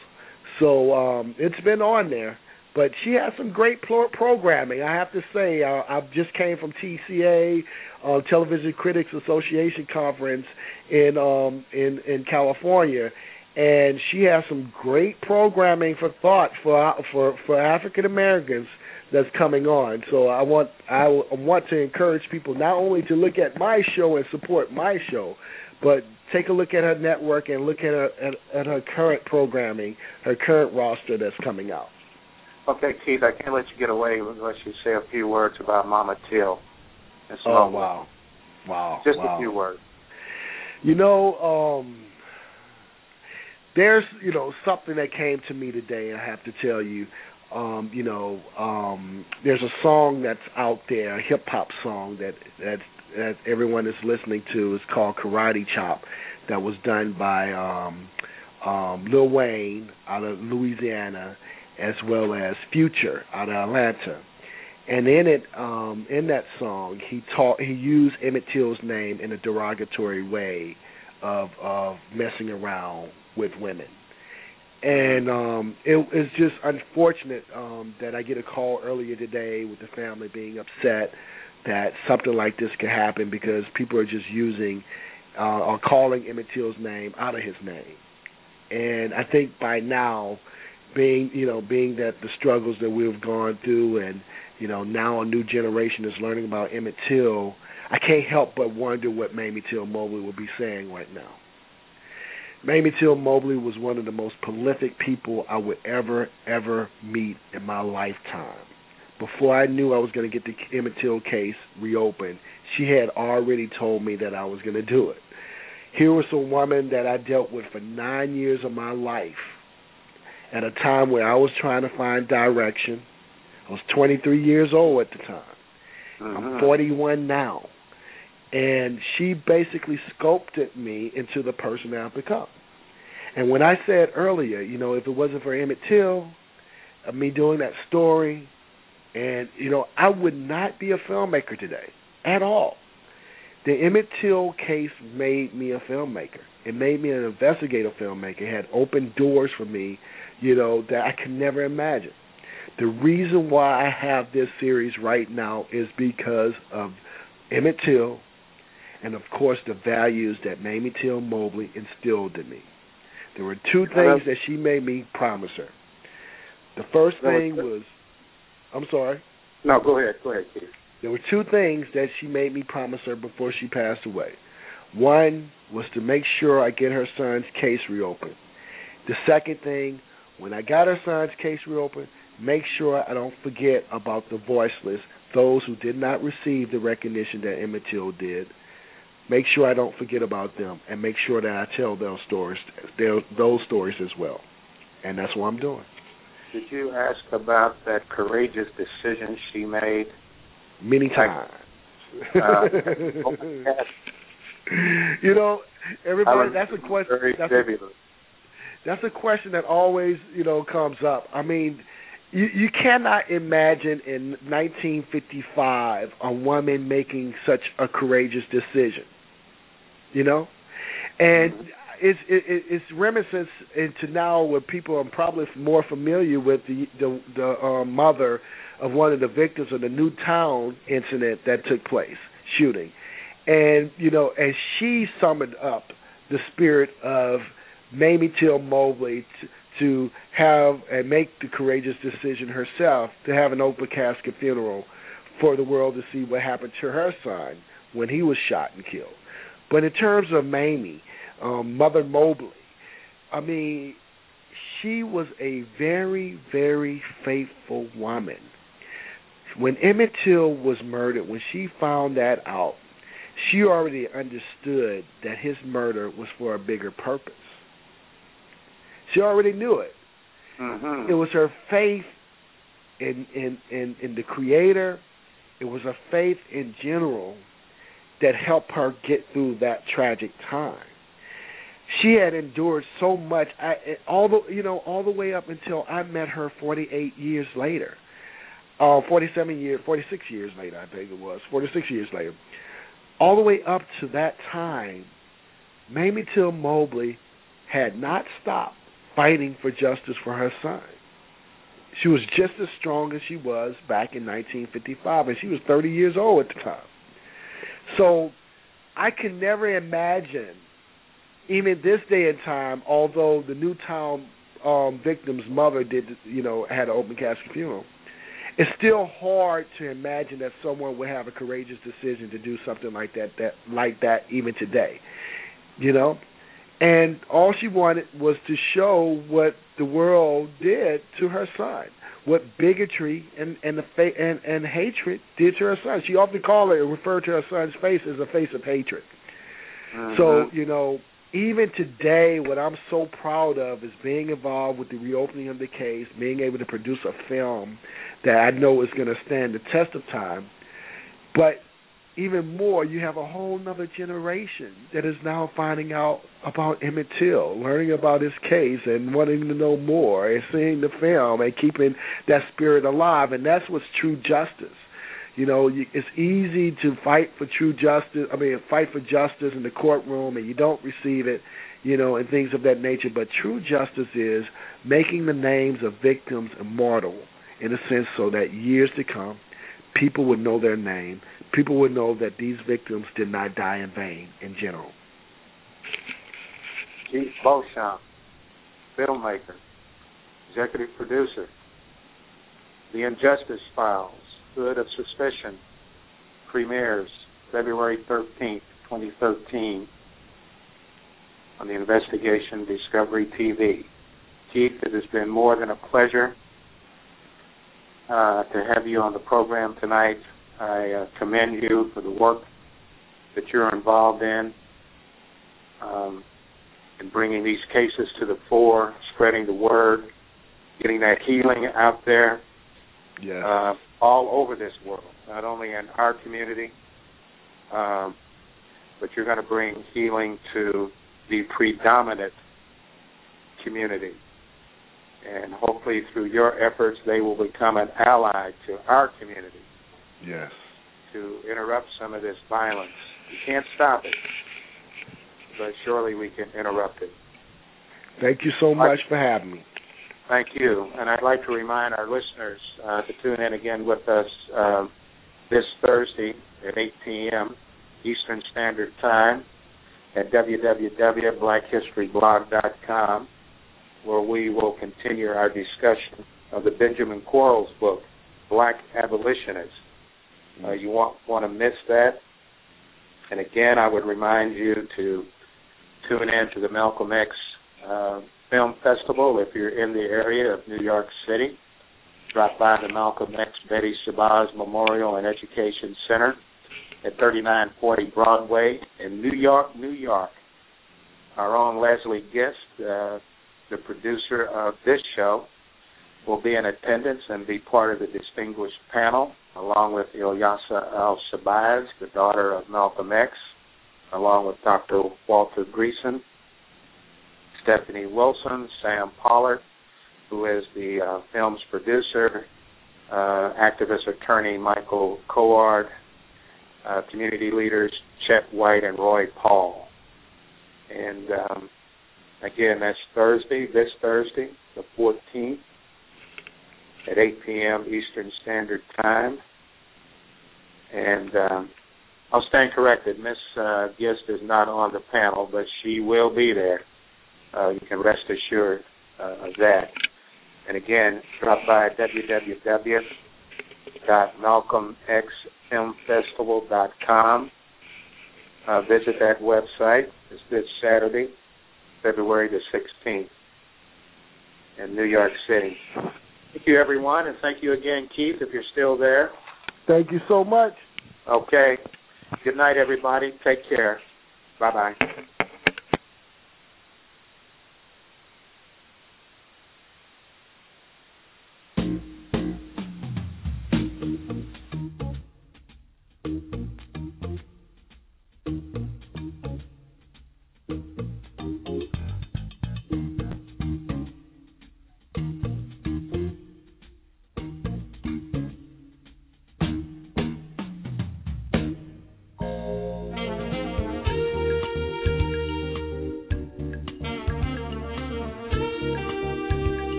So um, it's been on there. But she has some great pro- programming. I have to say, uh, I just came from T C A, uh, Television Critics Association conference in um, in in California. And she has some great programming for thought for for for African Americans that's coming on. So I want I want to encourage people not only to look at my show and support my show, but take a look at her network and look at her at, at her current programming, her current roster that's coming out. Okay, Keith, I can't let you get away unless you say a few words about Mama Till. Oh wow, wow, just wow. a few words. You know. um There's, you know, something that came to me today, I have to tell you. Um, you know, um, there's a song that's out there, a hip-hop song that, that that everyone is listening to. It's called Karate Chop, that was done by um, um, Lil Wayne out of Louisiana, as well as Future out of Atlanta. And in it, um, in that song, he taught, he used Emmett Till's name in a derogatory way of of messing around with women. And um, it, it's just unfortunate um, that I get a call earlier today with the family being upset that something like this could happen because people are just using uh, or calling Emmett Till's name out of his name. And I think by now, being you know being that the struggles that we've gone through, and you know now a new generation is learning about Emmett Till, I can't help but wonder what Mamie Till Mobley will be saying right now. Mamie Till Mobley was one of the most prolific people I would ever, ever meet in my lifetime. Before I knew I was going to get the Emmett Till case reopened, she had already told me that I was going to do it. Here was a woman that I dealt with for nine years of my life at a time where I was trying to find direction. I was twenty-three years old at the time. Uh-huh. I'm forty-one now. And she basically sculpted me into the person that I've become. And when I said earlier, you know, if it wasn't for Emmett Till, of me doing that story, and, you know, I would not be a filmmaker today at all. The Emmett Till case made me a filmmaker. It made me an investigative filmmaker. It had opened doors for me, you know, that I could never imagine. The reason why I have this series right now is because of Emmett Till, and, of course, the values that Mamie Till Mobley instilled in me. There were two things that she made me promise her. The first thing was, I'm sorry. No, go ahead. Go ahead, Keith. There were two things that she made me promise her before she passed away. One was to make sure I get her son's case reopened. The second thing, when I got her son's case reopened, make sure I don't forget about the voiceless, those who did not receive the recognition that Emmett Till did. Make sure I don't forget about them, and make sure that I tell those stories, those stories as well. And that's what I'm doing. Did you ask about that courageous decision she made? Many times. Uh, you know, everybody, that's a question. That's a, that's a question that always, you know, comes up. I mean, you, you cannot imagine in nineteen fifty-five a woman making such a courageous decision, you know? And mm-hmm. it's it, it's reminiscent into now where people are probably more familiar with the, the, the uh, mother of one of the victims of the Newtown incident that took place, shooting. And, you know, as she summoned up the spirit of Mamie Till Mobley to, to have and make the courageous decision herself to have an open casket funeral for the world to see what happened to her son when he was shot and killed. But in terms of Mamie, um, Mother Mobley, I mean, she was a very, very faithful woman. When Emmett Till was murdered, when she found that out, she already understood that his murder was for a bigger purpose. She already knew it. Mm-hmm. It was her faith in, in, in, in the Creator. It was a faith in general that helped her get through that tragic time. She had endured so much, I, all the you know, all the way up until I met her forty-eight years later. Uh, forty-seven years, forty-six years later, I think it was, forty-six years later. All the way up to that time, Mamie Till Mobley had not stopped fighting for justice for her son. She was just as strong as she was back in nineteen fifty-five, and she was thirty years old at the time. So I can never imagine, even this day and time, although the Newtown um, victim's mother did, you know, had an open casket funeral, it's still hard to imagine that someone would have a courageous decision to do something like that, that like that even today, you know. And all she wanted was to show what the world did to her son, what bigotry and and the fa- and, and hatred did to her son. She often called it and referred to her son's face as a face of hatred. Uh-huh. So, you know, even today, what I'm so proud of is being involved with the reopening of the case, being able to produce a film that I know is going to stand the test of time. But even more, you have a whole other generation that is now finding out about Emmett Till, learning about his case and wanting to know more and seeing the film and keeping that spirit alive. And that's what's true justice. You know, it's easy to fight for true justice, I mean, fight for justice in the courtroom and you don't receive it, you know, and things of that nature. But true justice is making the names of victims immortal, in a sense, so that years to come, people would know their name. People would know that these victims did not die in vain in general. Keith Beauchamp, filmmaker, executive producer, The Injustice Files, Hood of Suspicion, premieres February thirteenth, twenty thirteen on the Investigation Discovery T V. Keith, it has been more than a pleasure uh, to have you on the program tonight. I uh, commend you for the work that you're involved in, um, in bringing these cases to the fore, spreading the word, getting that healing out there, yes. uh, all over this world, not only in our community, um, but you're going to bring healing to the predominant community. And hopefully through your efforts, they will become an ally to our community. Yes. To interrupt some of this violence. We can't stop it, but surely we can interrupt it. Thank you so much for having me. Thank you. And I'd like to remind our listeners uh, to tune in again with us uh, this Thursday at eight p.m. Eastern Standard Time at w w w dot black history blog dot com, where we will continue our discussion of the Benjamin Quarles book, Black Abolitionists. Uh, you won't want to miss that. And again, I would remind you to tune in to the Malcolm X uh, Film Festival if you're in the area of New York City. Drop by the Malcolm X Betty Shabazz Memorial and Education Center at thirty-nine forty Broadway in New York, New York. Our own Leslie Gist, uh, the producer of this show, will be in attendance and be part of the distinguished panel, along with Ilyasa Al-Shabazz, the daughter of Malcolm X, along with Doctor Walter Greason, Stephanie Wilson, Sam Pollard, who is the uh, film's producer, uh, activist attorney Michael Coard, uh, community leaders Chet White and Roy Paul. And um, again, that's Thursday, this Thursday, the fourteenth, at eight p.m. Eastern Standard Time. And um, I'll stand corrected. Miss uh, Gist is not on the panel, but she will be there. Uh, you can rest assured uh, of that. And again, drop by w w w dot malcolm x film festival dot com. Uh, visit that website. It's this Saturday, February the sixteenth, in New York City. Thank you, everyone, and thank you again, Keith, if you're still there. Thank you so much. Okay. Good night, everybody. Take care. Bye-bye.